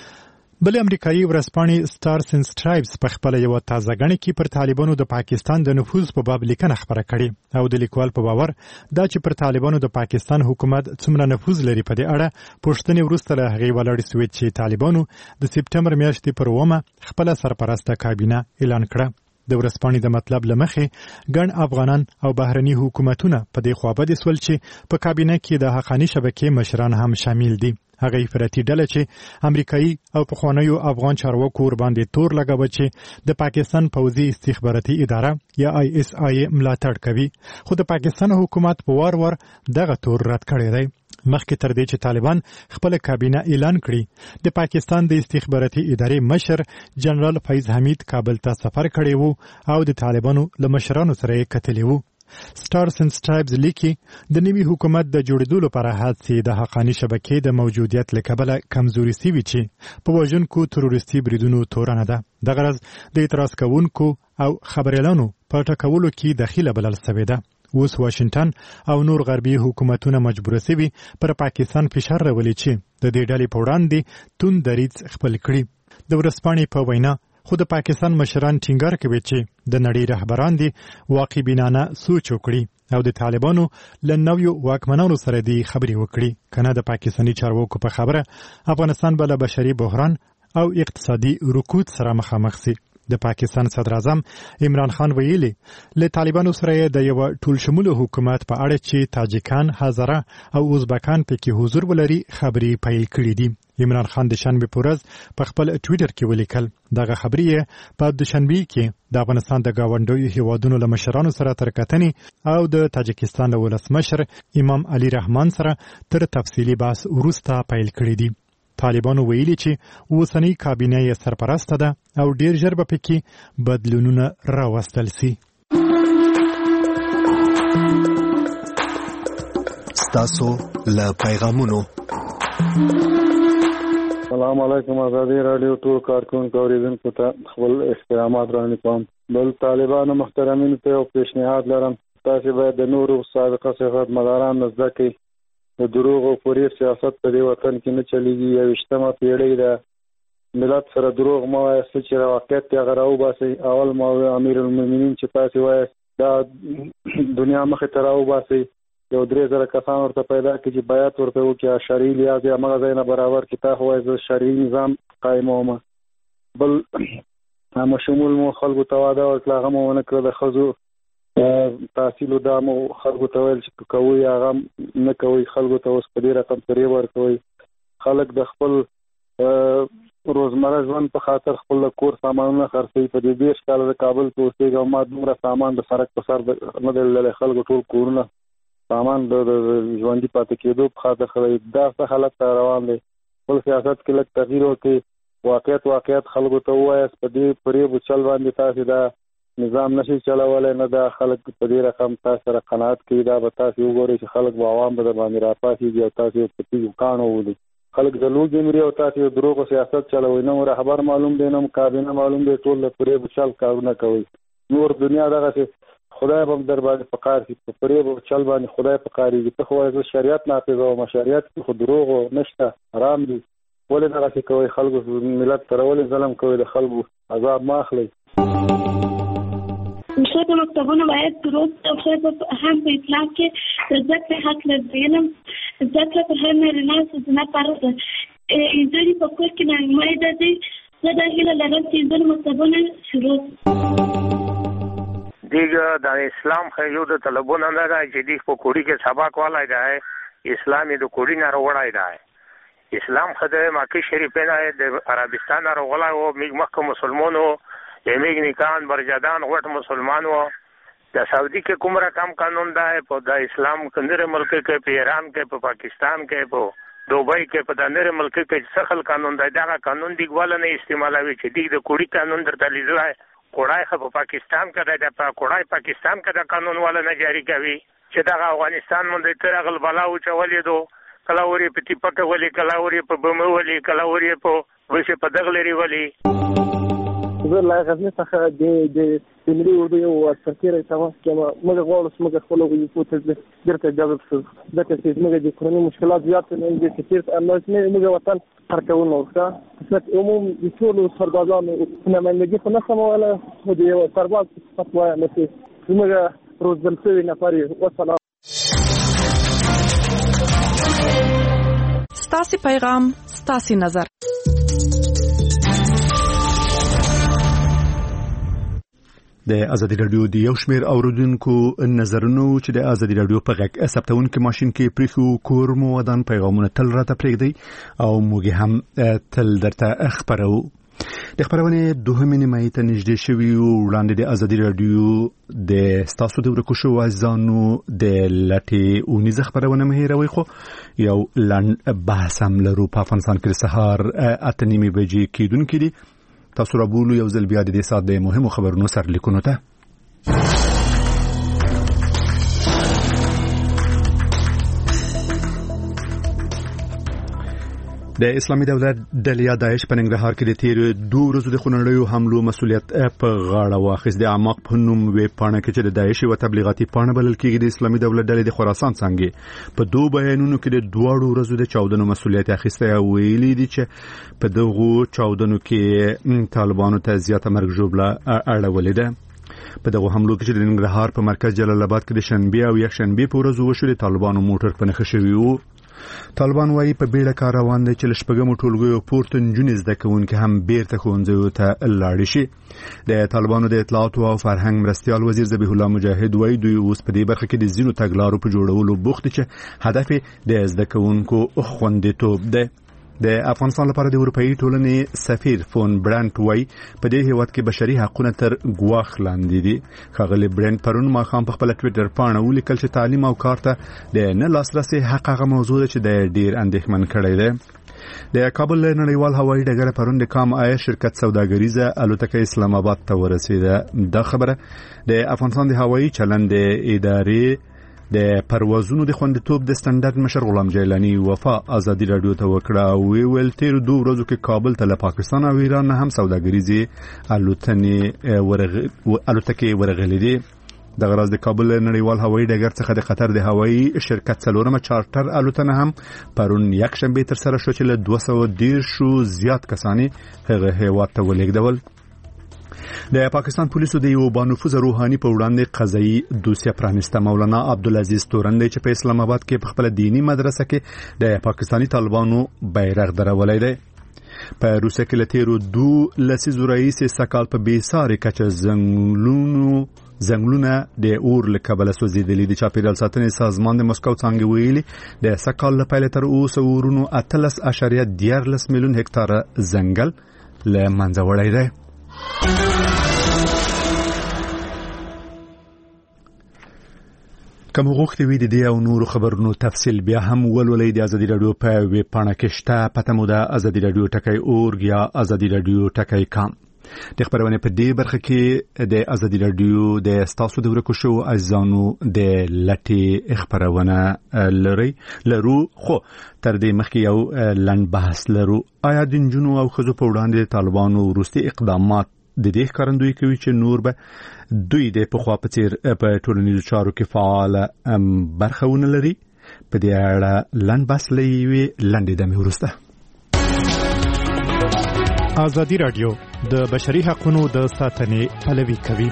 بل امریکایي ورځپاڼې سټارز اینډ سټرایپس په خپل یو تازه غنډه کې پر طالبانو د پاکستان د نفوذ په باب لیکنه خبره کړې او د لیکوال په باور دا چې پر طالبانو د پاکستان حکومت څومره نفوذ لري په دې اړه پوښتنې وروسته له هغې ولاړې سوې چې طالبانو د سپټمبر میاشتې پر 1 خپل سرپرسته کابینه اعلان کړه. د ورځپاڼې د مطلب لمخې ګڼ افغانان او بهرني حکومتونه په دې خوا بد سول چې په کابینه کې د حقانی شبکې مشران هم شامل دي. هغه افراطي ډله چې امریکایي او پخوانیو افغان چارواکو ور باندې تور لګاوه چې د پاکستان پوځي استخباراتي اداره یا ISI ملاتړ کوي، خو د پاکستان حکومت په وار دغه تور رد کړی دی. مخکې تر دې چې طالبان خپل کابینه اعلان کړي، د پاکستان د استخباراتي ادارې مشر جنرال فیض حمید کابل ته سفر کړی وو او د طالبانو له مشرانو سره یې کتلی وو. سټارز اینډ سټرایپز لیکي د نوي حکومت د جوړېدو لپاره هڅې د حقاني شبکې د موجودیت له کبله کمزوري سوي چې په وژونکو تروریستي بریدونو تورنه ده. د غرض د اعتراض کوونکو او خبريالانو په ټاکولو کې دخیله بلل سوې ده. اوس واشنگټن او نور غربي حکومتونه مجبور سوي پر پاکستان فشار راولي چې د دې ډلې په وړاندې توند دریځ خپل کړي. د ورځپاڼې په وینا خو د پاکستان مشران ټینګار کوي چې د نړۍ رهبران دي واقع بینانه سوچ وکړي او د طالبانو له نویو واکمنانو سره دي خبرې وکړي، کنه د پاکستاني چارواکو په خبره افغانستان بل بشري بحران او اقتصادي رکود سره مخامخ سي. د پاکستان صدر اعظم عمران خان ویلي له طالبانو سره د یو ټول شموله حکومت په اړه چې تاجکان، هزاره او ازبکان پکې حضور ولري خبرې پیل کړې دي. عمران خان د شنبه په ورځ په خپل ټویټر کې ولیکل دغه خبرې په دوشنبه کې د افغانستان د گاونډیو هیوادونو له مشرانو سره تر کتنې او د تاجکستان له ولسمشر امام علي رحمان سره تر تفصیلي بحث وروسته پیل کړی دي. طالبانو ویلي چې اوسنۍ کابینه یې سرپرسته ده او ډیر ژر به پکې بدلونونه راوستل سي. ستاسو له پیغامونو. السلام علیکم. آزادی رادیو ټول کارکونکو اوریدونکو ته خپل احترامات وړاندې کوم. بل طالبانو محترمینو ته یو پیشنهاد لرم، تاسو باید د نورو سابقه سیاست مداران زده کړئ. د دروغ او فریب سیاست په دې وطن کې نه چلیږي. 21مه پیړۍ د ملت سره دروغ مه وایاست چې واقعیت یې هغه راوباسئ. اول ما امیر المؤمنین چې تاسو وایاست دا دنیا مخې ته راوباسئ، یو 3000 کسان ورته پیدا کړي چې بیعت ورته وکړي، شرعي لحاظ یې همغه ځای نه برابر کړي. تا خو وایي زه شرعي نظام قایموم. بل همشمول مو خلکو ته واده ورکړه، هغه مو ونه کړه. د ښځو تحصیل دا مو خلکو ته ویل چې کوئ، هغه نه کوئ. خلکو ته اوس په دې رقم فریب ورکوئ. خلک د خپل روزمره ژوند په خاطر خپل کور سامانونه خرڅوي. په دې 20 کاله د کابل کې اوسېږم، ما دومره سامان د سړک په سر نه دی لیدلی. خلکو ټول کورونه سامان د ژوندي پاتې کېدو په خاطر خلک دا څه حالت ته روان دی. خپل سیاست کې لږ تغییر وکړي، واقعیت خلکو ته ووایاست. په دې فریب و چل باندې تاسې دا نظام نشي چلولی، نه دا خلک په دې رقم تاسو سره قناعت کوي. دا به تاسو وګورئ چې خلک به عوام به در باندې راپاسېږي او تاسو په تیږو کاڼو ولي. خلک د لوږې مري او تاسو دروغو سیاست چلوئ. نه رهبر معلوم دی، نه کابینه معلوم دی، ټول د فریب و چل کارونه کوي. نور دنیا دغسې خدای به در باندې په کار شي. په فریب و چل باندې خدای په کارېږي. ته خو وایې زه شریعت نافظوم، شریعت کې خو دروغ نشته، حرام دي. ولې دغسې کوئ؟ خلکو ملت سره ولې ظلم کوئ؟ د خلکو عذاب مه اخلئ. ټول مکتبونه باید درست او هم په اطلاع کې د زده کړې حق لري. علم زده کړه پر هر نارینه او زنا فرض ده. انځوري په کور کې نمایده دي. زه دا هیله لرم چې ځینې مکتبونه شروع دیگه د اسلام خیلو د طلبونه نه ده چې دیگه په کوړی کې سبق والای ده. اسلامی د کوړی نه راوړای ده. اسلام خدای مکه شریفه نه د عربستان نه راغلی او میګ مکه مسلمانو یمیګ نکان برجدان غټ مسلمانو. د سعودي کې کوم رقم قانون ده په د اسلام کندره ملک کې، په ایران کې، په پاکستان کې، په دوبۍ کې، په د نړۍ ملک کې څخل قانون ده. دا قانون دیګواله نه استعمالوي چې دیګ د کوړی قانون درته لیدلای. کوړای خو په پاکستان کې ده، په کوړای پاکستان کې د قانون والا نه جاری کوي چې دا افغانستان مونږ تر غل بلاو چولې دو. کله ورې په ټیپکه ولي، کله ورې په بمه ولي، کله ورې په وشه په دغلري ولي. زه لا غزني څخه د ملي اردو یو سرتیری تماس کوم. موږ غواړو چې موږ خپل وظیفو ته بیرته اجازه شو، ځکه چې موږ د کورنۍ مشکلات زیات دي. چې تیر موږ وطن هرکونه وکړه. صرف عموم د ټولو سربازانو نمایندګي خو نه سموله، خو د یو سرباز صفت وایم چې موږ روزل شوي نفر یو. والسلام. ستاسې پیغام، ستاسې نظر. د ازادي رادیو د یو شمېر اوریدونکو نظرونو چې د ازادي رادیو په غږ ثبتونکو ماشين کې پریخو کور مو ودان پیغامونه تل راته پرېږدي او موږ هم تل درته خبرو د خبرونه دوهمه نیمه ته نږدې شوی وړاندې د ازادي رادیو د ستاسو د ورکوشو ځانو د لټي او نيزه خبرونه مهیروي خو یو لند بحث هم لرو په افغانستان کې سهار 8:30 بجې کېدونکې دي تاسو را بولو یو ځل بیا د دې سات د مهمو خبرونو سرلیکونو ته د اسلامي دولت ډلې داعش په ننګرهار کې د تیر 2 ورځو د خونړیو حملو مسؤلیت په غاړه واخیست. د اعماق په نوم وې پاڼه کې چې د داعش او تبلیغاتي پاڼه بلل کېږي د اسلامي دولت ډلې د خراسان څنګه په 2 بیانونو کې د 2 ورځو د چاودنو مسؤلیت اخیسته او ویلي دي چې په دغه چاودنو کې طالبانو ته زیاته مرګ ژوبله اړولې ده. په دغه حملو کې چې د ننګرهار په مرکز جلال آباد کې د شنبه او یک شنبه په ورځ وشو د طالبانو موټر په نښه شوی وو. طالبان وايي په بیړه کار روان دي چې لشپګم ټولګیو پورته نجونې زده کوونکي هم بیرته ښوونځیو ته لاړ شي. د طالبانو د اطلاعات او فرهنګ مرستيال وزیر ذبیح الله مجاهد وايي دوی اوس په دې برخه کې د زینو تګلارو په جوړولو بوخت چې هدف د زده کوونکو خوندیتوب ده. د افغانستان لپاره د اروپאי ټولنې سفیر فون برانت وای په دې هیواد کې بشري حقوقونه تر ګواښ لاندې دي. خغلی برانت پرون ما خام په خپل ټوئیټر باندې ولیکل چې تعلیم او کار ته د نه لاسرسي حق هغه موضوع چې د ډیر اندېښمن کړی دی. د کابل نړیوال هوایي ډګر پرون د کام آی شرکت سوداګریزه الوتکه اسلام آباد ته ورسیده. دا خبره د افغانستان د هوایي چلند ادارې د پروازونو د خوندیتوب د سټنډرډ مشر غلام جیلانی وفا ازادي رادیو ته وکړه او ویل تیر 2 ورځو کې کابل ته له پاکستان او ایران هم سوداګریزي الوتکې ورغلې دي. د غرض د کابل نړیوال هوایي ډګر څخه د قطر د هوایي شرکت څلورمه چارټر الوتنه هم پرون یک شنبه تر سره شو چې له 210 زیات کسانی هغه هیواد ته ولېږدول. د پاکستان پولیسو د یو بانفوذ روحاني په وړاندې قضایي دوسیه پرانسته. مولانا عبدالعزیز تورن چې په اسلام آباد کې په خپل دینی مدرسه کې د پاکستانی طالبانو بیرغ درولای دی. په روسیه کې لتیرو 2 لسیزو رئیس سکال په بیسارې کچ زنګلونه د اور لکبل سوزیدلې د چاپیریال ساتنې سازمان د مسکو څنګه ویلي د سکال لپاره تر اوسه ورونو 13.14 میلیون هکتار ځنګل له منځه وړی دی. کوم غوښتي وي د دې او نورو خبرونو تفصیل بیا هم ولولئ د ازادي رادیو په ویب پاڼه کې شته. پته مو ده ازادي رادیو ټکی اورګ یا ازادي رادیو ټکی کام. د خبرونه په دې برخه کې د ازادي رادیو د ستاسو د ورکوشو ازانو د لټي خبرونه لرو خو تر دې مخکې یو لند بحث لرو. آیا د جنونو او خزو په وړاندې طالبانو وروستي اقدامات د دې ښکارندوی کوي چې نور به دوی د پخوا په څیر په ټولنیزو چارو کې فعال برخونه لري؟ په دې اړه لند بحث لوي لنډه دمه ورسته. ازادي رادیو د بشري حقوقو د ساتنې پلوي کوي.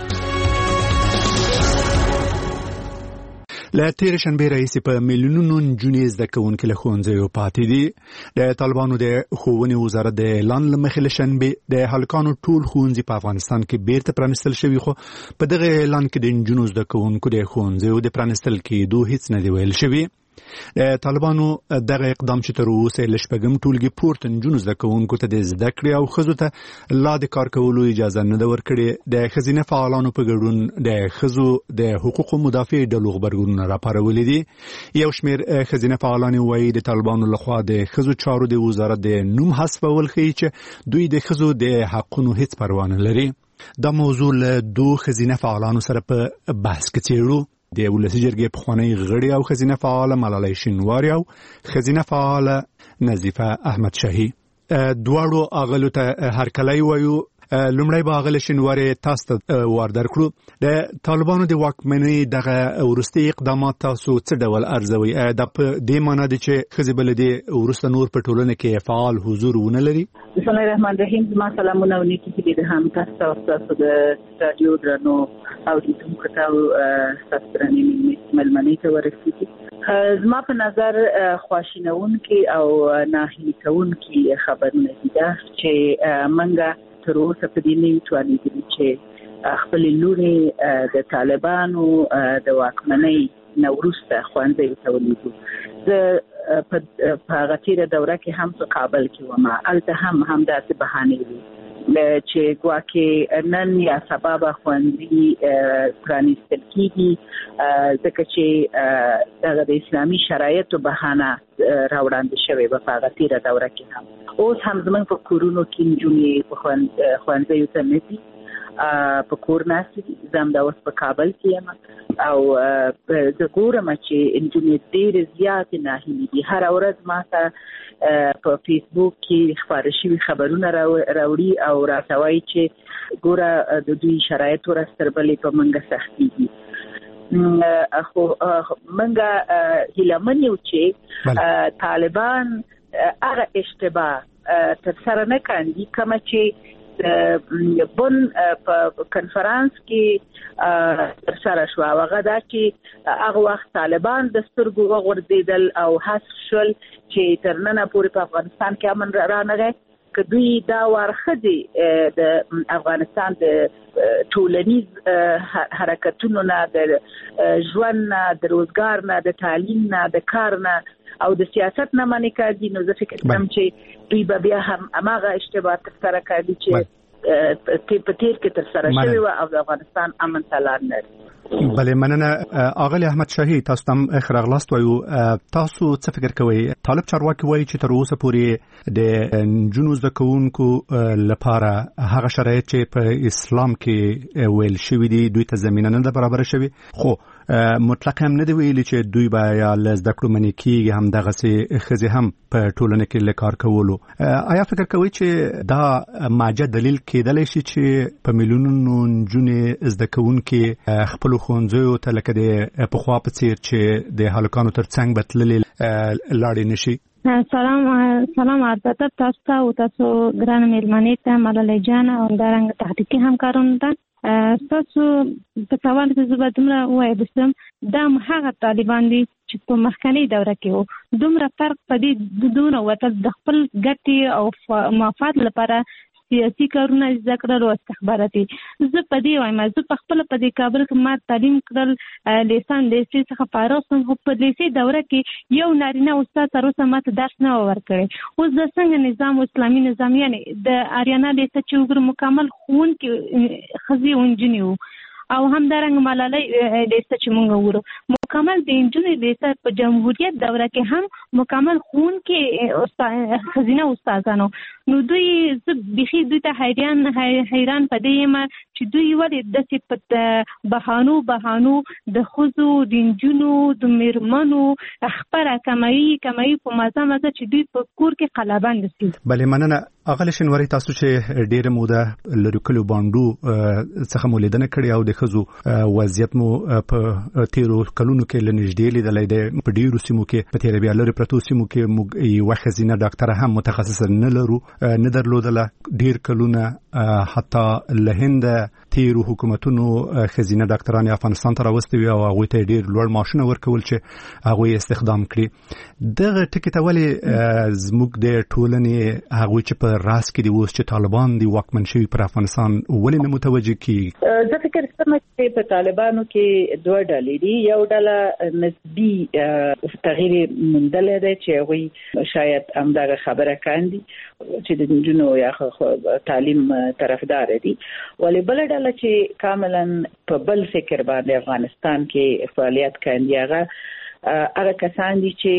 له تیر شنبه رئیس په میلیونونو نجونې زده کوونکې له ښوونځیو پاتې دي. د طالبانو د ښوونې وزارت د اعلان له مخې له شنبه د هلکانو ټول ښوونځي په افغانستان کې بیرته پرانستل شوي خو په دغه اعلان کې د نجونو زده کوونکو د ښوونځیو د پرانستل کېدو هیڅ نه دی ویل شوی. د طالبانو دغه اقدام چې تر اوسه لشپګم ټولګي پورته نجونو زده کوونکو ته د زده کړې او خزو ته لا د کار کولو اجازه نه ده ورکړې. د خزینه فعالانو په ګډون د خزو د حقوقو مدافع ډلو خبرګونونه راپارولې دي. یو شمېر خزینه فعالان وایي د طالبانو لخوا د خزو چارو د وزارت د نوم حذفول ښیي چې دوی د خزو د حقونو هیڅ پروا نه لري. دا موضوع له 2 خزینه فعالانو سره په بحث کې څېړو. د ولسی جرګې پخوانی غړي او خزینه فعال ملالۍ شینواری او خزینه فعال نظیفه احمد شاهی دواړو اغلو ته هرکلی وایو. لومړی به اغل شینواری تاسو ته واردر کړو د طالبانو د واکمنۍ دغه ورستي اقدامات تاسو څه ډول ارزوي؟ د دې معنی دي چې خزبل دي ورسته نور په ټولنه کې فعال حضور ونه لري. بسم الله الرحمن الرحیم. زما سلامونه او نیکی دې د هم تاسو د رادیو درنو او د کومکتاو تاسو درنې ملمنې ته ورسېږي. زما په نظر خواشینون کې او ناهیلي کون کې خبرونه دي چې منګه تر اوسه په دې نه توانېدل چې خپل لوري د طالبانو د واکمنۍ نوروسته خوانځي تولیدو زه په هغه تیره دوره کې هم په کابل کې وم الته هم داسې بهانې وي چې ګواکې نن یا سبا به خوانځي پرانیستل کېږي ځکه چې د اسلامي شرایطو بهانه راوړاندې شوې په هغه تیره دوره کې هم اوس هم زموږ په کورونو کې نجونې په خوانځیو ته نه ځي په کور ناستې دي زه هم دا اوس په کابل کې یم او زه ګورم چې نجونې ډېرې زیاتې ناهیلې دي هره ورځ ما ته په فیسبوک کې خپاره شوي خبرونه راوړي او راته وایي چې ګوره د دوی شرایط ورځ تر بلې په موږ سختېږي خو موږ هیلهمن یو چې طالبان هغه اشتباه ترسره نه کاندي کومه چې بن په کنفرانس کې سره شو هغه دا چې هغه وخت طالبان د سترګو وغورځیدل او حذف شول چې تر نن پورې په افغانستان کې امن رانغی که دوی دا ورخدي د افغانستان د ټولنیز حرکتونو نه د ژوند نه د روزګار نه د تعلیم نه د کار نه او د سیاست نه منې کاږي نو زه فکر کوم چې دوی به بیا هم هماغه اشتباه ترسره کوي چې په تیر کې ترسره شوی و او د افغانستان امن تلار نه بله مننه اغلی احمد شاهی تاسو تم اخراغلاست وایو تاسو څه فکر کوئ طالب چارواکي وایي چې تر اوسه پورې د نجونو زده کوونکو لپاره هغه شرایط چې په اسلام کې ویل شوي دي دوی ته زمینه نه ده برابره شوې خو مطلق هم نه دی ویلي چې دوی به یا له زده کړو منې کېږي همدغسې ښځې هم په ټولنه کې له کار کولو آیا فکر کوئ چې دا ماجه دلیل کېدلی شي چې په میلیونونو نجونې زده کوونکې خپلو ښوونځیو ته لکه د پخوا په څېر چې د هلکانو تر څنګ به تللې لاړې نه شي سلام عرض ادب تاسو ته او تاسو ګران مېلمنې ته ملالۍ جان او همدارنګه تحقیقي همکارانو ته تاسو په سوال کې زه به دومره ووایم دا هغه طالبان دي چې په مخکنۍ دوره کې وو دومره فرق په دې دومره وتل د خپل ګټې او مفاد لپاره سیاسي کارونه زده کړل او استخباراتي زه په دې وایم زه په خپل په دې کابل کې ما تعلیم کړل لیسان لیسې څخه فارغ شوم خو په لیسې دوره کې یو نارینه استاد تر اوسه ماته درس نه ورکړی اوس د څنګه نظام اسلامي نظام یعنی د اریانا لیسې چې وګورو مکمل ښوونکي ښځې او نجونې وو او همدارنګه ملالۍ لیسې چې موږ وګورو مکمل د نجونې لیسې په جمهوریت دوره کې هم مکمل ښوونکي ښځینه استادانو نو دوی بيخي دوی ته حیران په دې یم چې دوی ولې داسې په بهانو د ښځو د نجونو د میرمنو خبره کموي په مزه چې دوی په کور کې قلبند دي بلې مننه اغلی شنوري تاسو چې ډېره موده لري کلو باندو څخه مولیدنه کړې او د ښځو وضعیت مو په تیرو کلونو کې لنږدې لیدلی دی په ډېرو سیمو کې په تیره بیا لرې پرتو سیمو کې موږ یوه ښځینه ډاکټره هم متخصصه نه لرو نه درلودله ډېر کلونه حتی له هنده تیرو حکومتونو ښځینه ډاکټران افغانستان ته راوستي وي او هغوی ته ډېر لوړ معاشونه ورکول چې هغوی استخدام کړي دغه ټکي ته ولې زموږ د ټولنې هغوی چې په راس کې دي اوس چې طالبان دي واکمن شوي پر افغانستان ولې نه متوجه کیږي زه فکر کوم چې په طالبانو کې دوه ډلې دي یو ډله نسبي تغییر موندلی دی چې هغوی شاید همدغه خبره کاندي چې د نجونو یا تعلیم طرفدار دي ولې بله ډله چې کاملا په بل فکر باندې افغانستان کې فعالیت کوي هغه کسان دي چې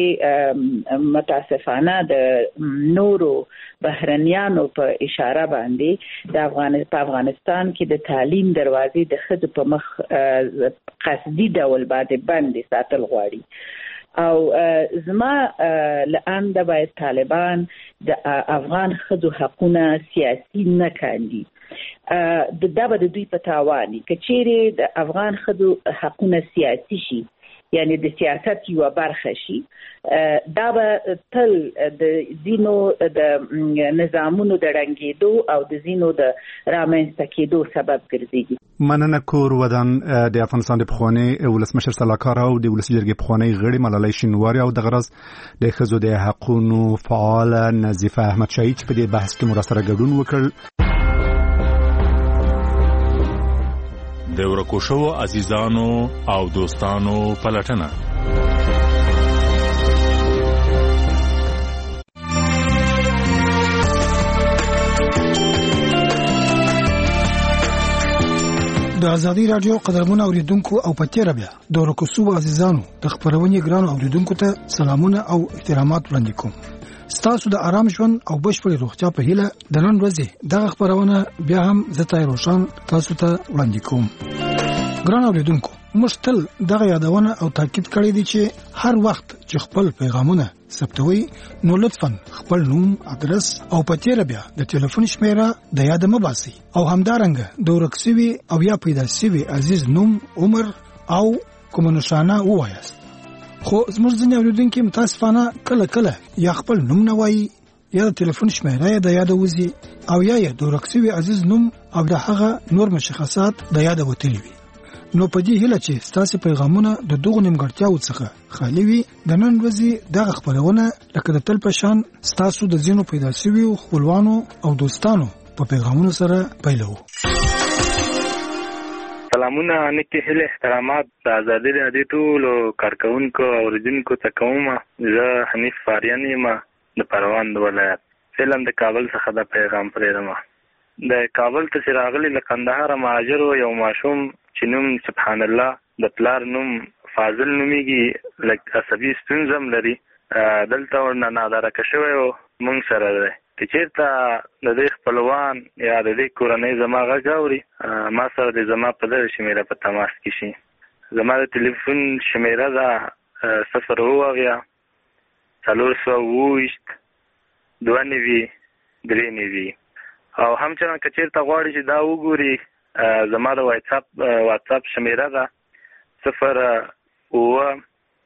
متاسفانه د نورو بهرنیانو په اشاره باندې په افغانستان کې د تعلیم دروازې د ښځو په مخ قصدي ډول باندې بندې ساتل غواړي او زما لانده باید طالبان د افغان ښځو حقونه سیاسي نه کاندي دا به د دوی په تاواني که چیرې د افغان ښځو حقونه سیاسي شي یعنی د سیاست یو برخه شي دا به تل د زینو د نظامونو د رنګېدو او د زینو د رامنځته کېدو سبب ګرځي مننه کور ودان د افغانستان د پخوانی ولسمشر سلاکار او د ولس جرګې پخوانی غړي ملالۍ شینواری او د غرض د ښځو د حقوقو فعال نظیفه احمد شاهی چې په دې بحث کې مرسته ګډون وکړ د ورکو شوو عزیزانو او دوستانو پلټنه. د ازادي رادیو قدرمن اوریدونکو او پټیره بیا د ورکو شوو عزیزانو د خبرونې ګران اوریدونکو ته سلامونه او احترامات وړاندې کوم. ستاسو د آرام ژوند او بشپړ روغتیا په هیله د نن ورځې دغه خبرونه بیا هم زه روشن تاسو ته وړاندې کوم. ګران اوریدونکو، موږ تل دغه یادونه او تاکید کړی دی چې هر وخت چې خپل پیغامونه ثبتوي نو لطفاً خپل نوم، ادرس او پته بیا د ټلیفون شمیره د یاد مباسي او همدارنګه د ورکسوي او یا پیدا شوی عزیز نوم، عمر او کوم نشانه ووایاست. خو زموږ ځینې اوریدونکو متاسفانه کله یا خپل نوم نه وایي یا د ټلیفون شمیره د یاد وځي او یا د ورکسوي عزیز نوم او د هغه نور مشخصات د یاد وتلی وي. نو په دې هیله چې تاسو پیغامونه د دغه نیمګړتیاو څخه خالي وي، د نن ورځې دغه خبرونه لکه د تل پشان تاسو د زینو پیدا شوی خپلوانو او دوستانو په پیغامونو سره پیلو. سلامونه، نیکی هیله احترامات د ازادي رادیو ټول کارکونکو او اوریدونکو ته کوم. زه حنیف فاریان یم د پروان ولایت. فلم د کابل څخه د پیغام پرېږدم. د کابل ته راغلي له قندهار مهاجر یو ماشوم چې نوم سبحان الله د پلار نوم فاضل نومیږي، لکه عصبي ستونزم لري. دلته ورنه نادرکه شوی و مونږ سره دی. که چېرته د دې خپلوان یا د دې کورنۍ زما غږ اوري، ما سره د زما په دغه شمیره په تماس کې شي. زما د ټلیفون شمیره ده 0 428 92 او همچنان که چېرته غواړي چې دا وګوري، زما د واتساپ شمیره ده 0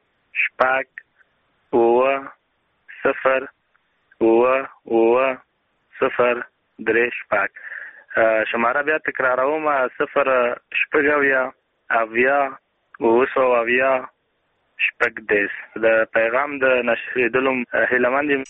0 شماره بیا تکراروم 0 د پیغام د نشریدلو هیلمند یم.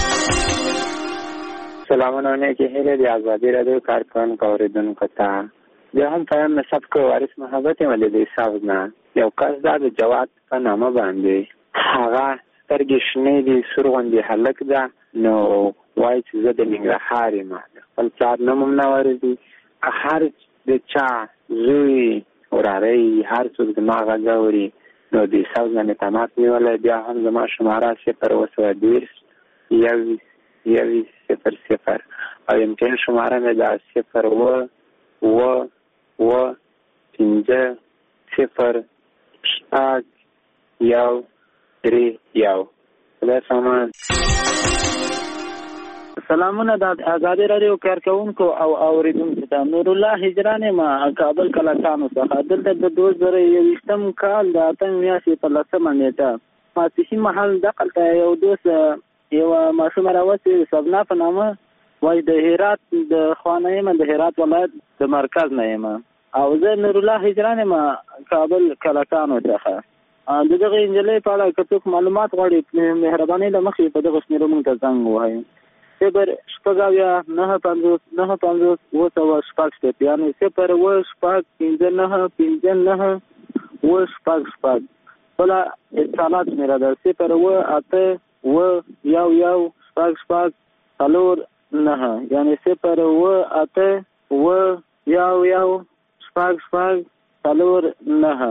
سلامونه، نیکی هیله د ازادي رادیو کارکونکو اوریدونکو ته. زه هم پیام نصب کو وارث محبت ملي صاحب نه یو کس دا د جواد په نامه باندې هغه سترګې شنې دي، سور غوندې هلک ده. نو وایي چې زه د ننګرهار یم، خپل پلار نوم هم نه ورځي. هر د چا زوی وراره هر څوک زما غږ اوري نو د صاحب نه مې تماس نیولی. بیا هم زما شماره 0 0 او امتحان شماره مې دا 0 5 0 1 خدای سامان. سلامونه د ازادي رادیو کارکونکو او اوریدونکو ته. نور الله هجران ما کابل کلاکانو څخه. دلته د 2021 کال د 8 میاشتې په 10 نیټه ماسپښین مهال دقلته یو دوست یو ماشوم راوستي سبنا په نامه، وای د هرات د خوانه یم، د هرات ولایت د مرکز نه یم او زه نور الله هجران ما کابل کلاکانو څخه. دغه انجلۍ په اړه که څوک معلومات غواړي، مهرباني له مخې په دغه شمیرو موږ ته زنګ ووهئ. 0 9 5 9 5 و شپږ یعنې 0 شپږ 5 9 5 9 بله اتصالات شمیره ده 0 8 1 شپږ 4 یعنې 0 8 1 شپږ 4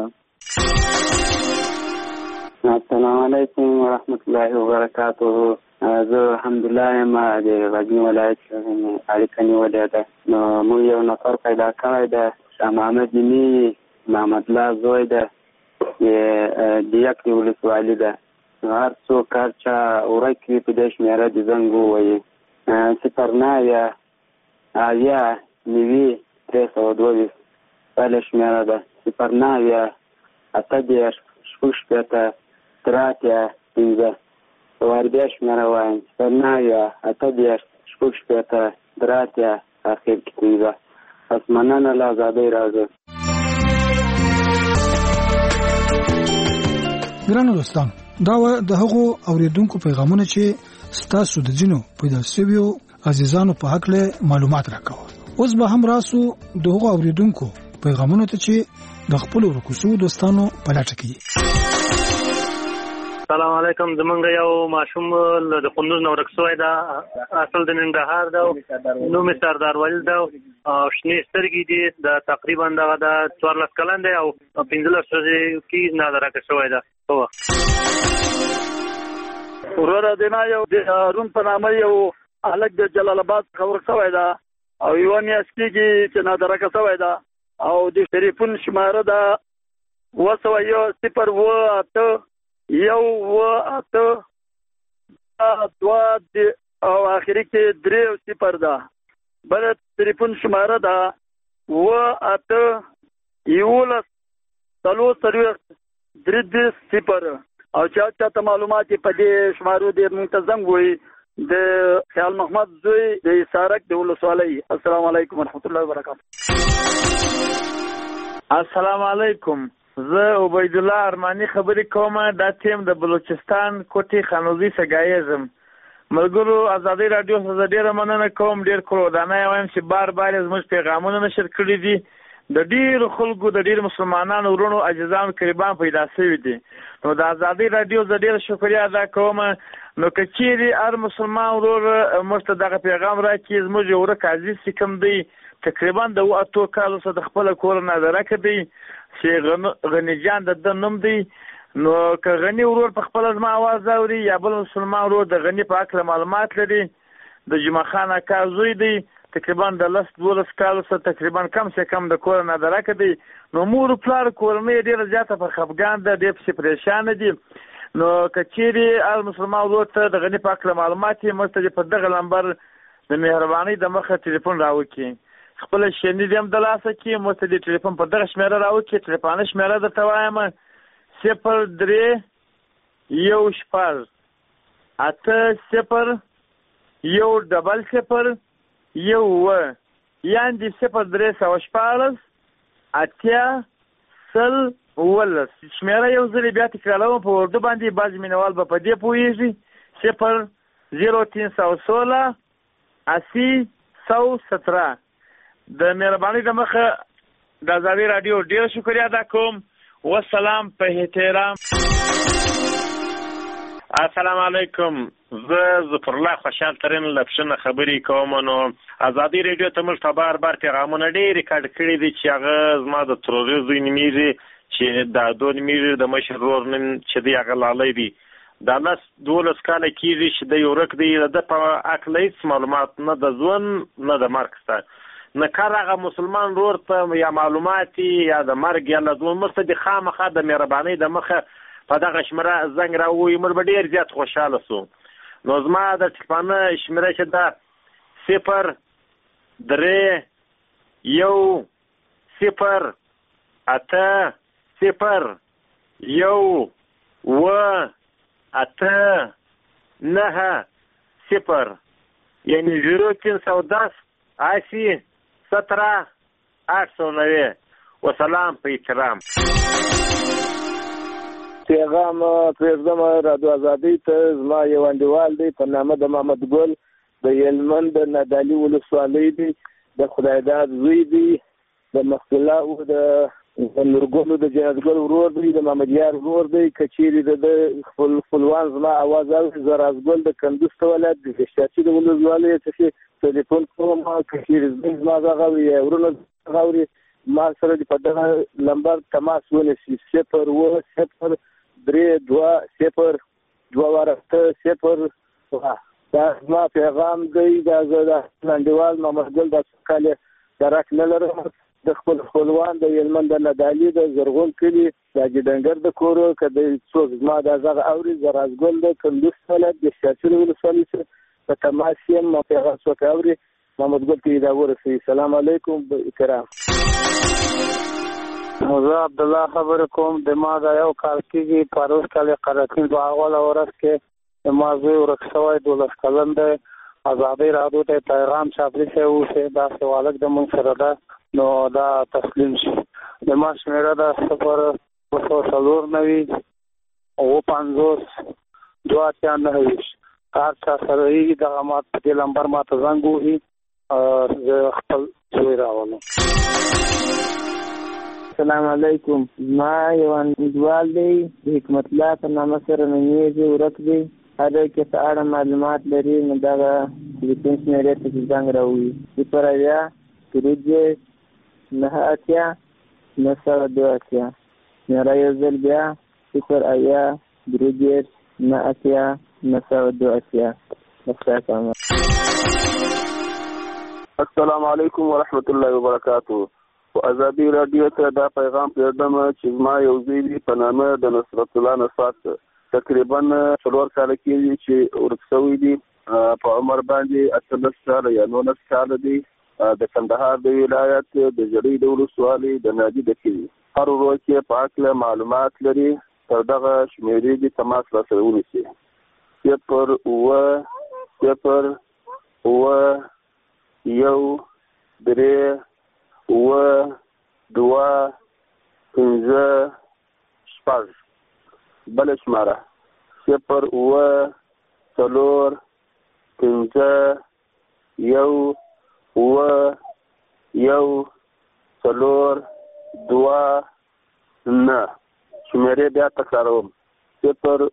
السلام علیکم ورحمت الله وبرکاته. زه الحمدلله یم د غزني ولایت اړیکه نیولې ده. نو موږ یو نفر پیدا کړی ده، شاه محمد جني محمد الله زوی ده، د یکې ولسوالي ده. هر څوک هر چا ورک وي په دې شمېره د زنګ ووایي 0 9 90 322 بله شمېره ده 0 9 8 3 5 واربیا شمېره وایم 0 8 3 اخر کې 5. پس مننه له ازادۍ راځو. ګرانو دوستان، دا د هغو اوریدونکو پیغامونه چې ستاسو د ځینو پیدا شویو عزیزانو په حق له معلومات راکوه. اوس به هم راسو د هغو اوریدونکو پیغامونو ته چې د خپل ورکوسو دوستانو په لټه کې. السلام علیکم. زمونږ یو ماشوم د قندوز نو ورک شوی دا اصل د ننګرهار دا نوم سردار ولید دا شنې سترګې دي د تقریبا دغه د 14 کلن دی او 15 ورځې کې نه درکه شوی دا. ورور دینا یو د رون په نامه یو الګ د جلال آباد خبر شوی دا او یو میاش کې چې نه درکه شوی دا او د ټلیفون شماره دا 208 یو و اته دوا او اخري کې 3 ده. بل ټلیفون شماره ده و اته یولس تلو سرویس 3 او چا معلومات په دې شمارو د منتظم وي د خیال محمد زوی د سارک د ولسوالۍ. السلام علیکم ورحمت الله وبرکاته. السلام علیکم. زه عبید الله ارمانی خبرې کوم. دا ټیم د بلوچستان کوټي خانوزي سګایزم. ملګرو ازادي رادیو څخه ډیره مننه کوم. ډیر کړودانه وایم چې بار زموږ پیغامونه نشر کړي دي. د ډیر خلکو د ډیر مسلمانانو ورونو اجزام قربان پیدا شوي دي. نو د ازادي رادیو زه ډیر شکریا ادا کوم. نو کچيري هر مسلمان ورور مرته دغه پیغام راکړي زموږ ورک عزیز کوم دی تقریبا د 8 کالو څخه د خپل کور نه درکدي چې غنی جان د نوم دی. نو که غنی ورور په خپل ځما आवाज اوري یا بل مسلمان ورور د غنی په اړه معلومات لري د جمعه خان کازوی دی تقریبا د 12 کالو څخه تقریبا کم سے کم د کور نه درکدي. نو مور پلار کورنۍ ډیره زیاته په خفګان ده ډېر څه پریشان دي. نو کچيري ال مسلمان ورور ته د غنی په اړه معلومات یې مرته په دغه نمبر د مهرباني د مخه ټلیفون راوکي. خپل شنی دیم د لاسه کې مرته د ټلیفون په دغه شمیره راوکي. ټلیفون شمیره درته وایم 03 یو شپږ 80 یو ډبل 0 یو و یاندې 0314 اتیا سل ولس. شمیره یو ځل بیا تکراروم په اردو باندې باز مینوال به په دې پوهیږي 0316 80 د مهرباني د مخه د ازادي رادیو ډیر شکریا ادا کوم. والسلام په احترام. السلام علیکم. زه ظفر الله خوشحال ترين لپشنه خبرې کوم. نو ازادي رادیو ته موږ بار پیغامونه ډیر ریکارډ کړی دي چې هغه زما د تروریزم نیمیږي چې د دوه نیمیږي د مشر ورور نن چې دی هغه لالي دي. دا 12 کاله کېږي چې د یو رک دی د په اړه هیڅ معلومات نه د ځوان نه د مرګ سره نه کار هغه مسلمان ورور ته یا معلومات یا د مرګ یا د ځوان مرته د خامخه د مهرباني د مخه په دغه شمره زنګ راوي مر به ډیر زیات خوشاله سو. نو زما د ټلیفون شمره چې دا 03 یو 0 8 یو و 8 9 0 یعنی 0310 80 17 890. وسلام په احترام. پیغام پرېږدم رادیو ازادي ته زما یو انډیوال دی په نامه د محمد ګل د هلمند د نادعلي ولسوالۍ دی د خدای داد زوی دی د مخصله او د نورګل د جهادګل ورور دی د محمد یار ورور دی. کچيري د خپلوان زما आवाज او زرازګل د کندوز ولایت د شاچي د ولسوالۍ څخه ټلیفون کوم. کچيري زما غوي ورونه غوي ما سره په دغه نمبر تماس ونیسي 0 3 2 0 دا ما پیغام دی دا زه نندوال محمد ګل د کاله درک نه لرم د خپل خپلوان د هلمند د نادعلي د زرغون کلی د ګډنګر د کورو کده څوک ما دا زغ اوري زرازګل د کندوز ولایت د شاچي ولسوالۍ سره په تماس یې ما پیغام څوک اوري محمد ګل ته دا ورسي. السلام علیکم اکرام. زه عبد الله خبر کوم. د ما دا یو کال کېږي پروس کال قراتین په اول ورځ کې ما زه ورکسوي 12 کلن دی. ازادي رادیو ته پیغام چاپلی شه او شه دا سوالک د مون سره دا نو دا تسلیم شي. د ما شمیره دا 0 او 50 299 کار چا سره یې د غمات په نمبر ماته زنګ وهي زه خپل زوی راولم. السلام علیکم. ما یو انډیوال دی د حکمت الله په نامه سره نومیږي، ورک دی. هغه کې په اړه معلومات لري نو دغه ټلیفون شمیرې ته زنګ راوړي 08038 شمیره یو ځل بیا 08038 السلام علیکم ورحمت الله وبرکاتہ. ازادي رادیو ته دا پیغام پرېږدم چې زما یو زوی دی په نامه د نصرت الله نصرت تقریبا 4 کال کېږي چې ورک شوی دی. په عمر باندې 18 کاله یا 19 کاله دی. د کندهار د ولایت د جړۍ د ولسوالۍ د نادي د کلي. هر ورځ کې په اړه معلومات لري، تر دغه شمیرې دي تماس راسره ونیسي. 0 بل شماره 0 شمیرې بیا تکراروم 0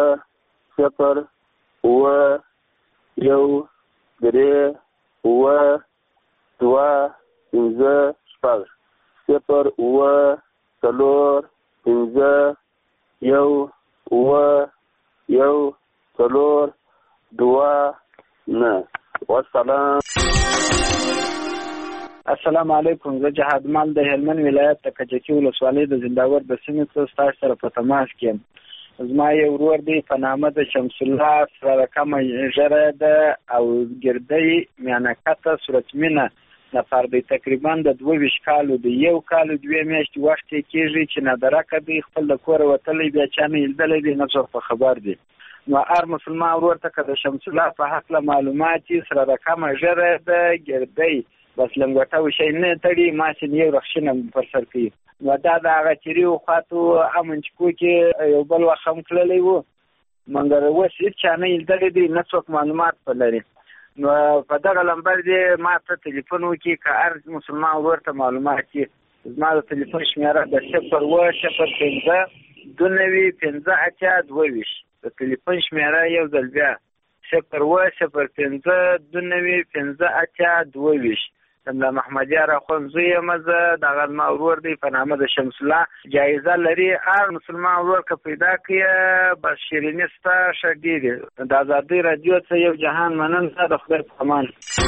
والسلام. السلام علیکم. زه جهاد مال د هلمند ولایت د کجکي ولسوالۍ د زنداور د سیمې څخه تاسو سره په تماس کې. زما یو ورور دی په نامه د شمس الله سره کومه ژره ده او ګردۍ میانکته صورت مینه نفر دی تقریبا د 22 کالو دی. یو کال 2 میاشتې وخت کېږي چې نادرکه دی خپل د کور وتلی بیا چا نه لیدلی دی نه څوک په خبر دی. نو هر مسلمان ورور ته که د شمس الله په هکله معلومات سره رقمه ژره ده ګردۍ بس لنګوټه وشي نه تړي ماشین یو رخصنه پر سر کوي. نو دا د هغه چریو خاطو امن چکو کې یو بل وخم کړلی وو مګر اوس هیڅ چا نه لیدلی دی نه څوک معلومات په لري. نو په دغه لمبر دی ما ته تلیفون وکړي که هر مسلمان ورور ته معلومات شي. زما د تلیفون شمیره د 0 د تلیفون شمیره یو ځل بیا 0 د محمد یار اخوند زوی یم زه. دغه زما ورور دی په نامه د شمس الله. جایزه لري هر مسلمان ورور که پیدا کړي بس شیریني ستا ښه ډېرې. د ازادۍ راډیو څخه یو جهان مننه د خدای په امان.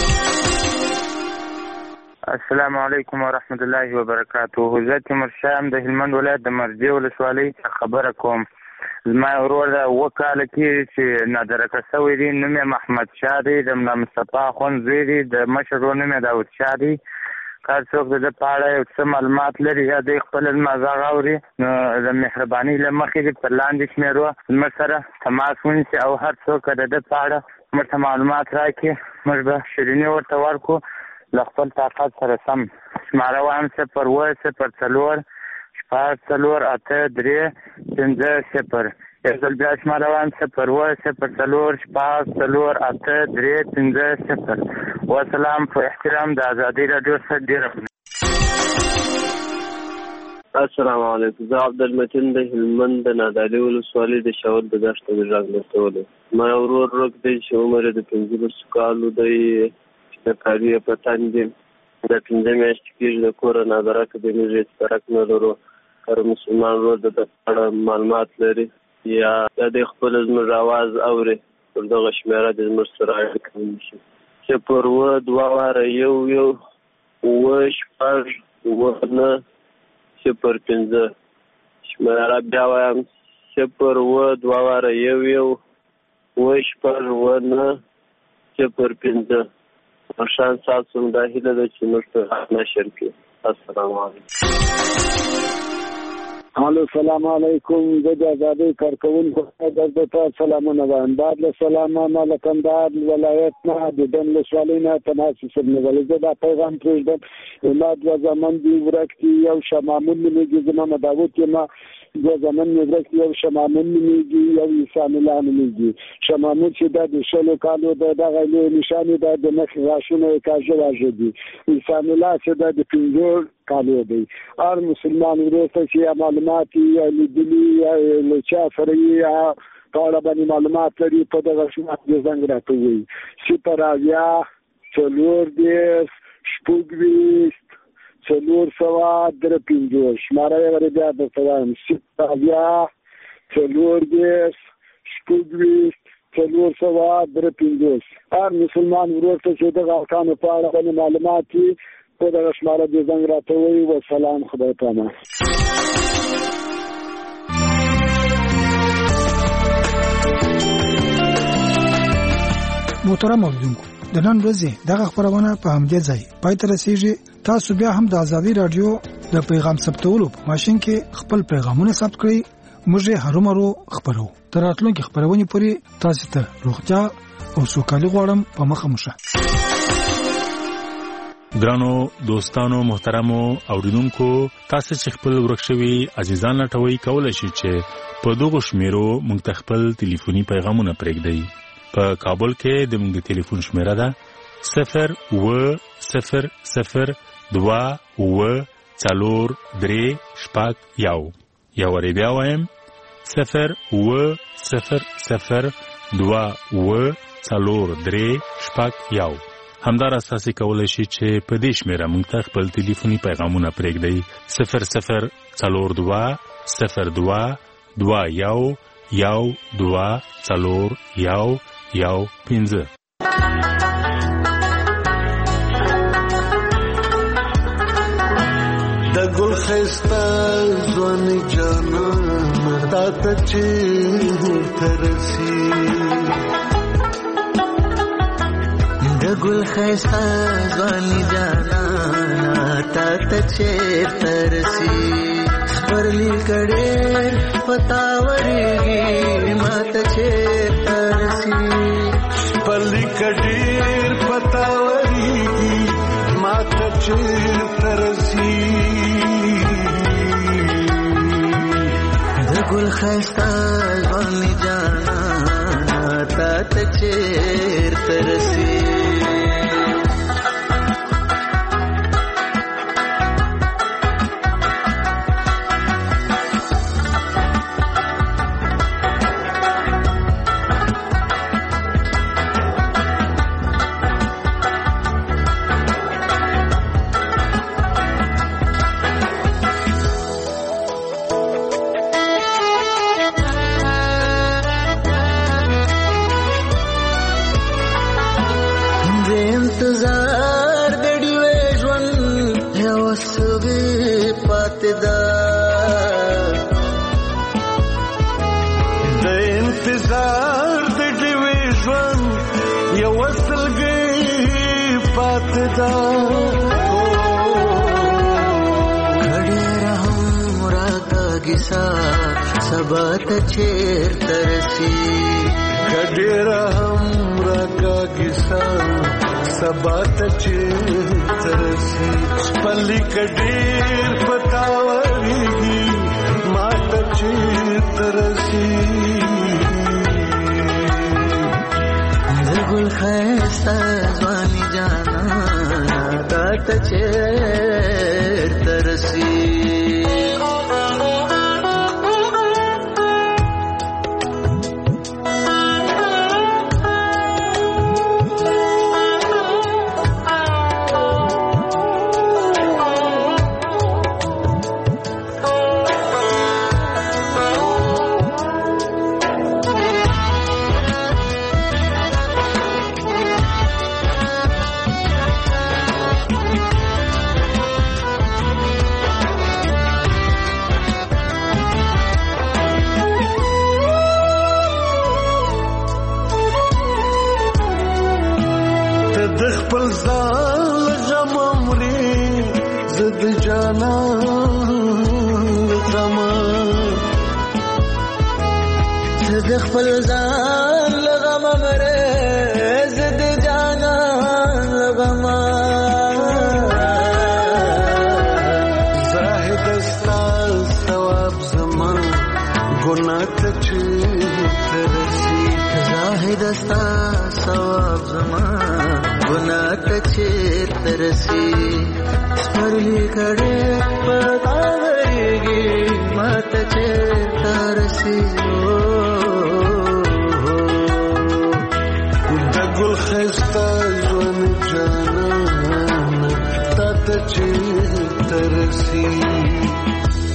السلام علیکم ورحمت الله وبرکاتہ. زه تیمورشاه یم د هلمند ولایت د مرجې ولسوالۍ خبره کوم. زما ورور دا 2 کاله کېږي چې نادرکه شوی دی. نوم یې محمد شاه دی. د ملا مصطفی اخوند زوی دی. د مشر ورور نوم یې داود شاه دی. که څوک د ده په اړه یو څه معلومات لري یا دوی خپل زما غږ اوري نو د مهربانۍ له مخې دې پر لاندې شمېرو زموږ سره تماس ونیسي او هر څوک د ده په اړه موږ ته معلومات راکړي. موږ به شیریني ورته ورکړو له خپل طاقت سره سم. شماره وایم 0 4 4 8 3 5 0 یو ځل بیا شماره وایم 0 4 4 8 3 5 0. وسلام. په احترام د ازادۍ راډیو څخه ډېره. السلام علیکم. زه عبدالمتین د هلمند د نادعلي ولسوالۍ د شاول د دښته د غږ لرسولو. ما ورور ورک دی چې عمر یې د 15 کالو دی. د کاري په تن دی. د 15 میاشتې کېږي د کوره نادرکه دی. موږ هېڅ فرق نه لرو. هر مسلمان ورور د ده په اړه معلومات لري یا د خپل زموږ اواز اوري پر دغه شمېره د زموږ سره اړیکه ونیسي. 0 2 1 9 0 5 شمېره بیا وایم 0 2 1 9 0 5. مرشان ساتم دا هیله ده چې موږ ته نشر کړي. السلام علیکم. الو سلام علیکم. زه د ازادۍ کارکوونکو ته سلامونه وایم. بعد له سلامه ما له کندهار ولایت نه د دن ولسوالۍ نه تماس نیولی. زه دا پیغام پرېږدم ما 2 زامن دي ورک دي. یو شمامون نومېږي زما مداود کې ما 2 زامن مې ورک دي. یو شمامون نومېږي یو انسان الله نومېږي. شمامون چې دا د 16 کالو د دغه لوی نشانې ده د مخ غاښونه یې کاږه واژه دي. انسان الله چې دا د 15 کالو دی هر مسلمان ورته چې معلومات یې لیدلي له چا سره یې کاله باندې معلومات لري په دغه شمات د زنګ راکوي صفر اویا څلور دیس شپږویشت څلور سوه درې پنځوس شماره یې ورې بیا درته وایم صفر اویا څلور دیس شپږویشت څلور سوه درې پنځوس هر مسلمان ورور ته چې دغه ارکانو په اړه باندې معلومات وي په دغه شماره د زنګ راکوي وسلام خدای پامه محترم اوریدونکو د نن ورځې دغه خبرونه په همدې ځای پای ته رسیږي تاسو بیا هم د ازادي رادیو د پیغام ثبتولو په ماشين کې خپل پیغامونه ثبت کړئ موږ یې هرومرو خبرو تر راتلونکي خبرونه پورې تاسو ته روغتیا او سوکالي غواړم په مخه مشه ګرانو دوستانو محترمو اوریدونکو تاسو چې خپل ورکشوي عزیزان لټوي کولای شئ چې په دغه شمیرو مونږ خپل ټلیفوني پیغامونه پرېږدئ په کابل کې د موږ ټلیفون شمیره ده 02004 یا ورې بیا وایم 02004 همدار اساسي کولای شي چې په دې شمیره موږ ته خپل ټلیفوني پیغامونه پرېږدئ 00221 د ګل خستا ځوان جانان تا ته چې ترسي د ګل خستا ځوان جانان تا ته چې ترسي پرلی کړه پتاوريږي ماته چې ترسي پرلی کړه پتاوريږي ماته چې ترسي د ګل خستا ځوان جانان تا ته چې ترسي سبات چیر ترسی کډیر هم راکا کیسا سبات چیر ترسی پلی کډیر پتاوريږي مات چیر ترسی دګل خستا ځواني جانا دات چیر ترسی خپل ځان لغم مره زد جانا لغم زاهد استاد ثواب زمان ګناه ته چې ترسي زاهد استا ثواب زما ګناه ته چیرته رسی سپرلی کړه پتا ورګي ماته چیرته رسی د ګل خستا ژوند جانان تا ته چیرته رسی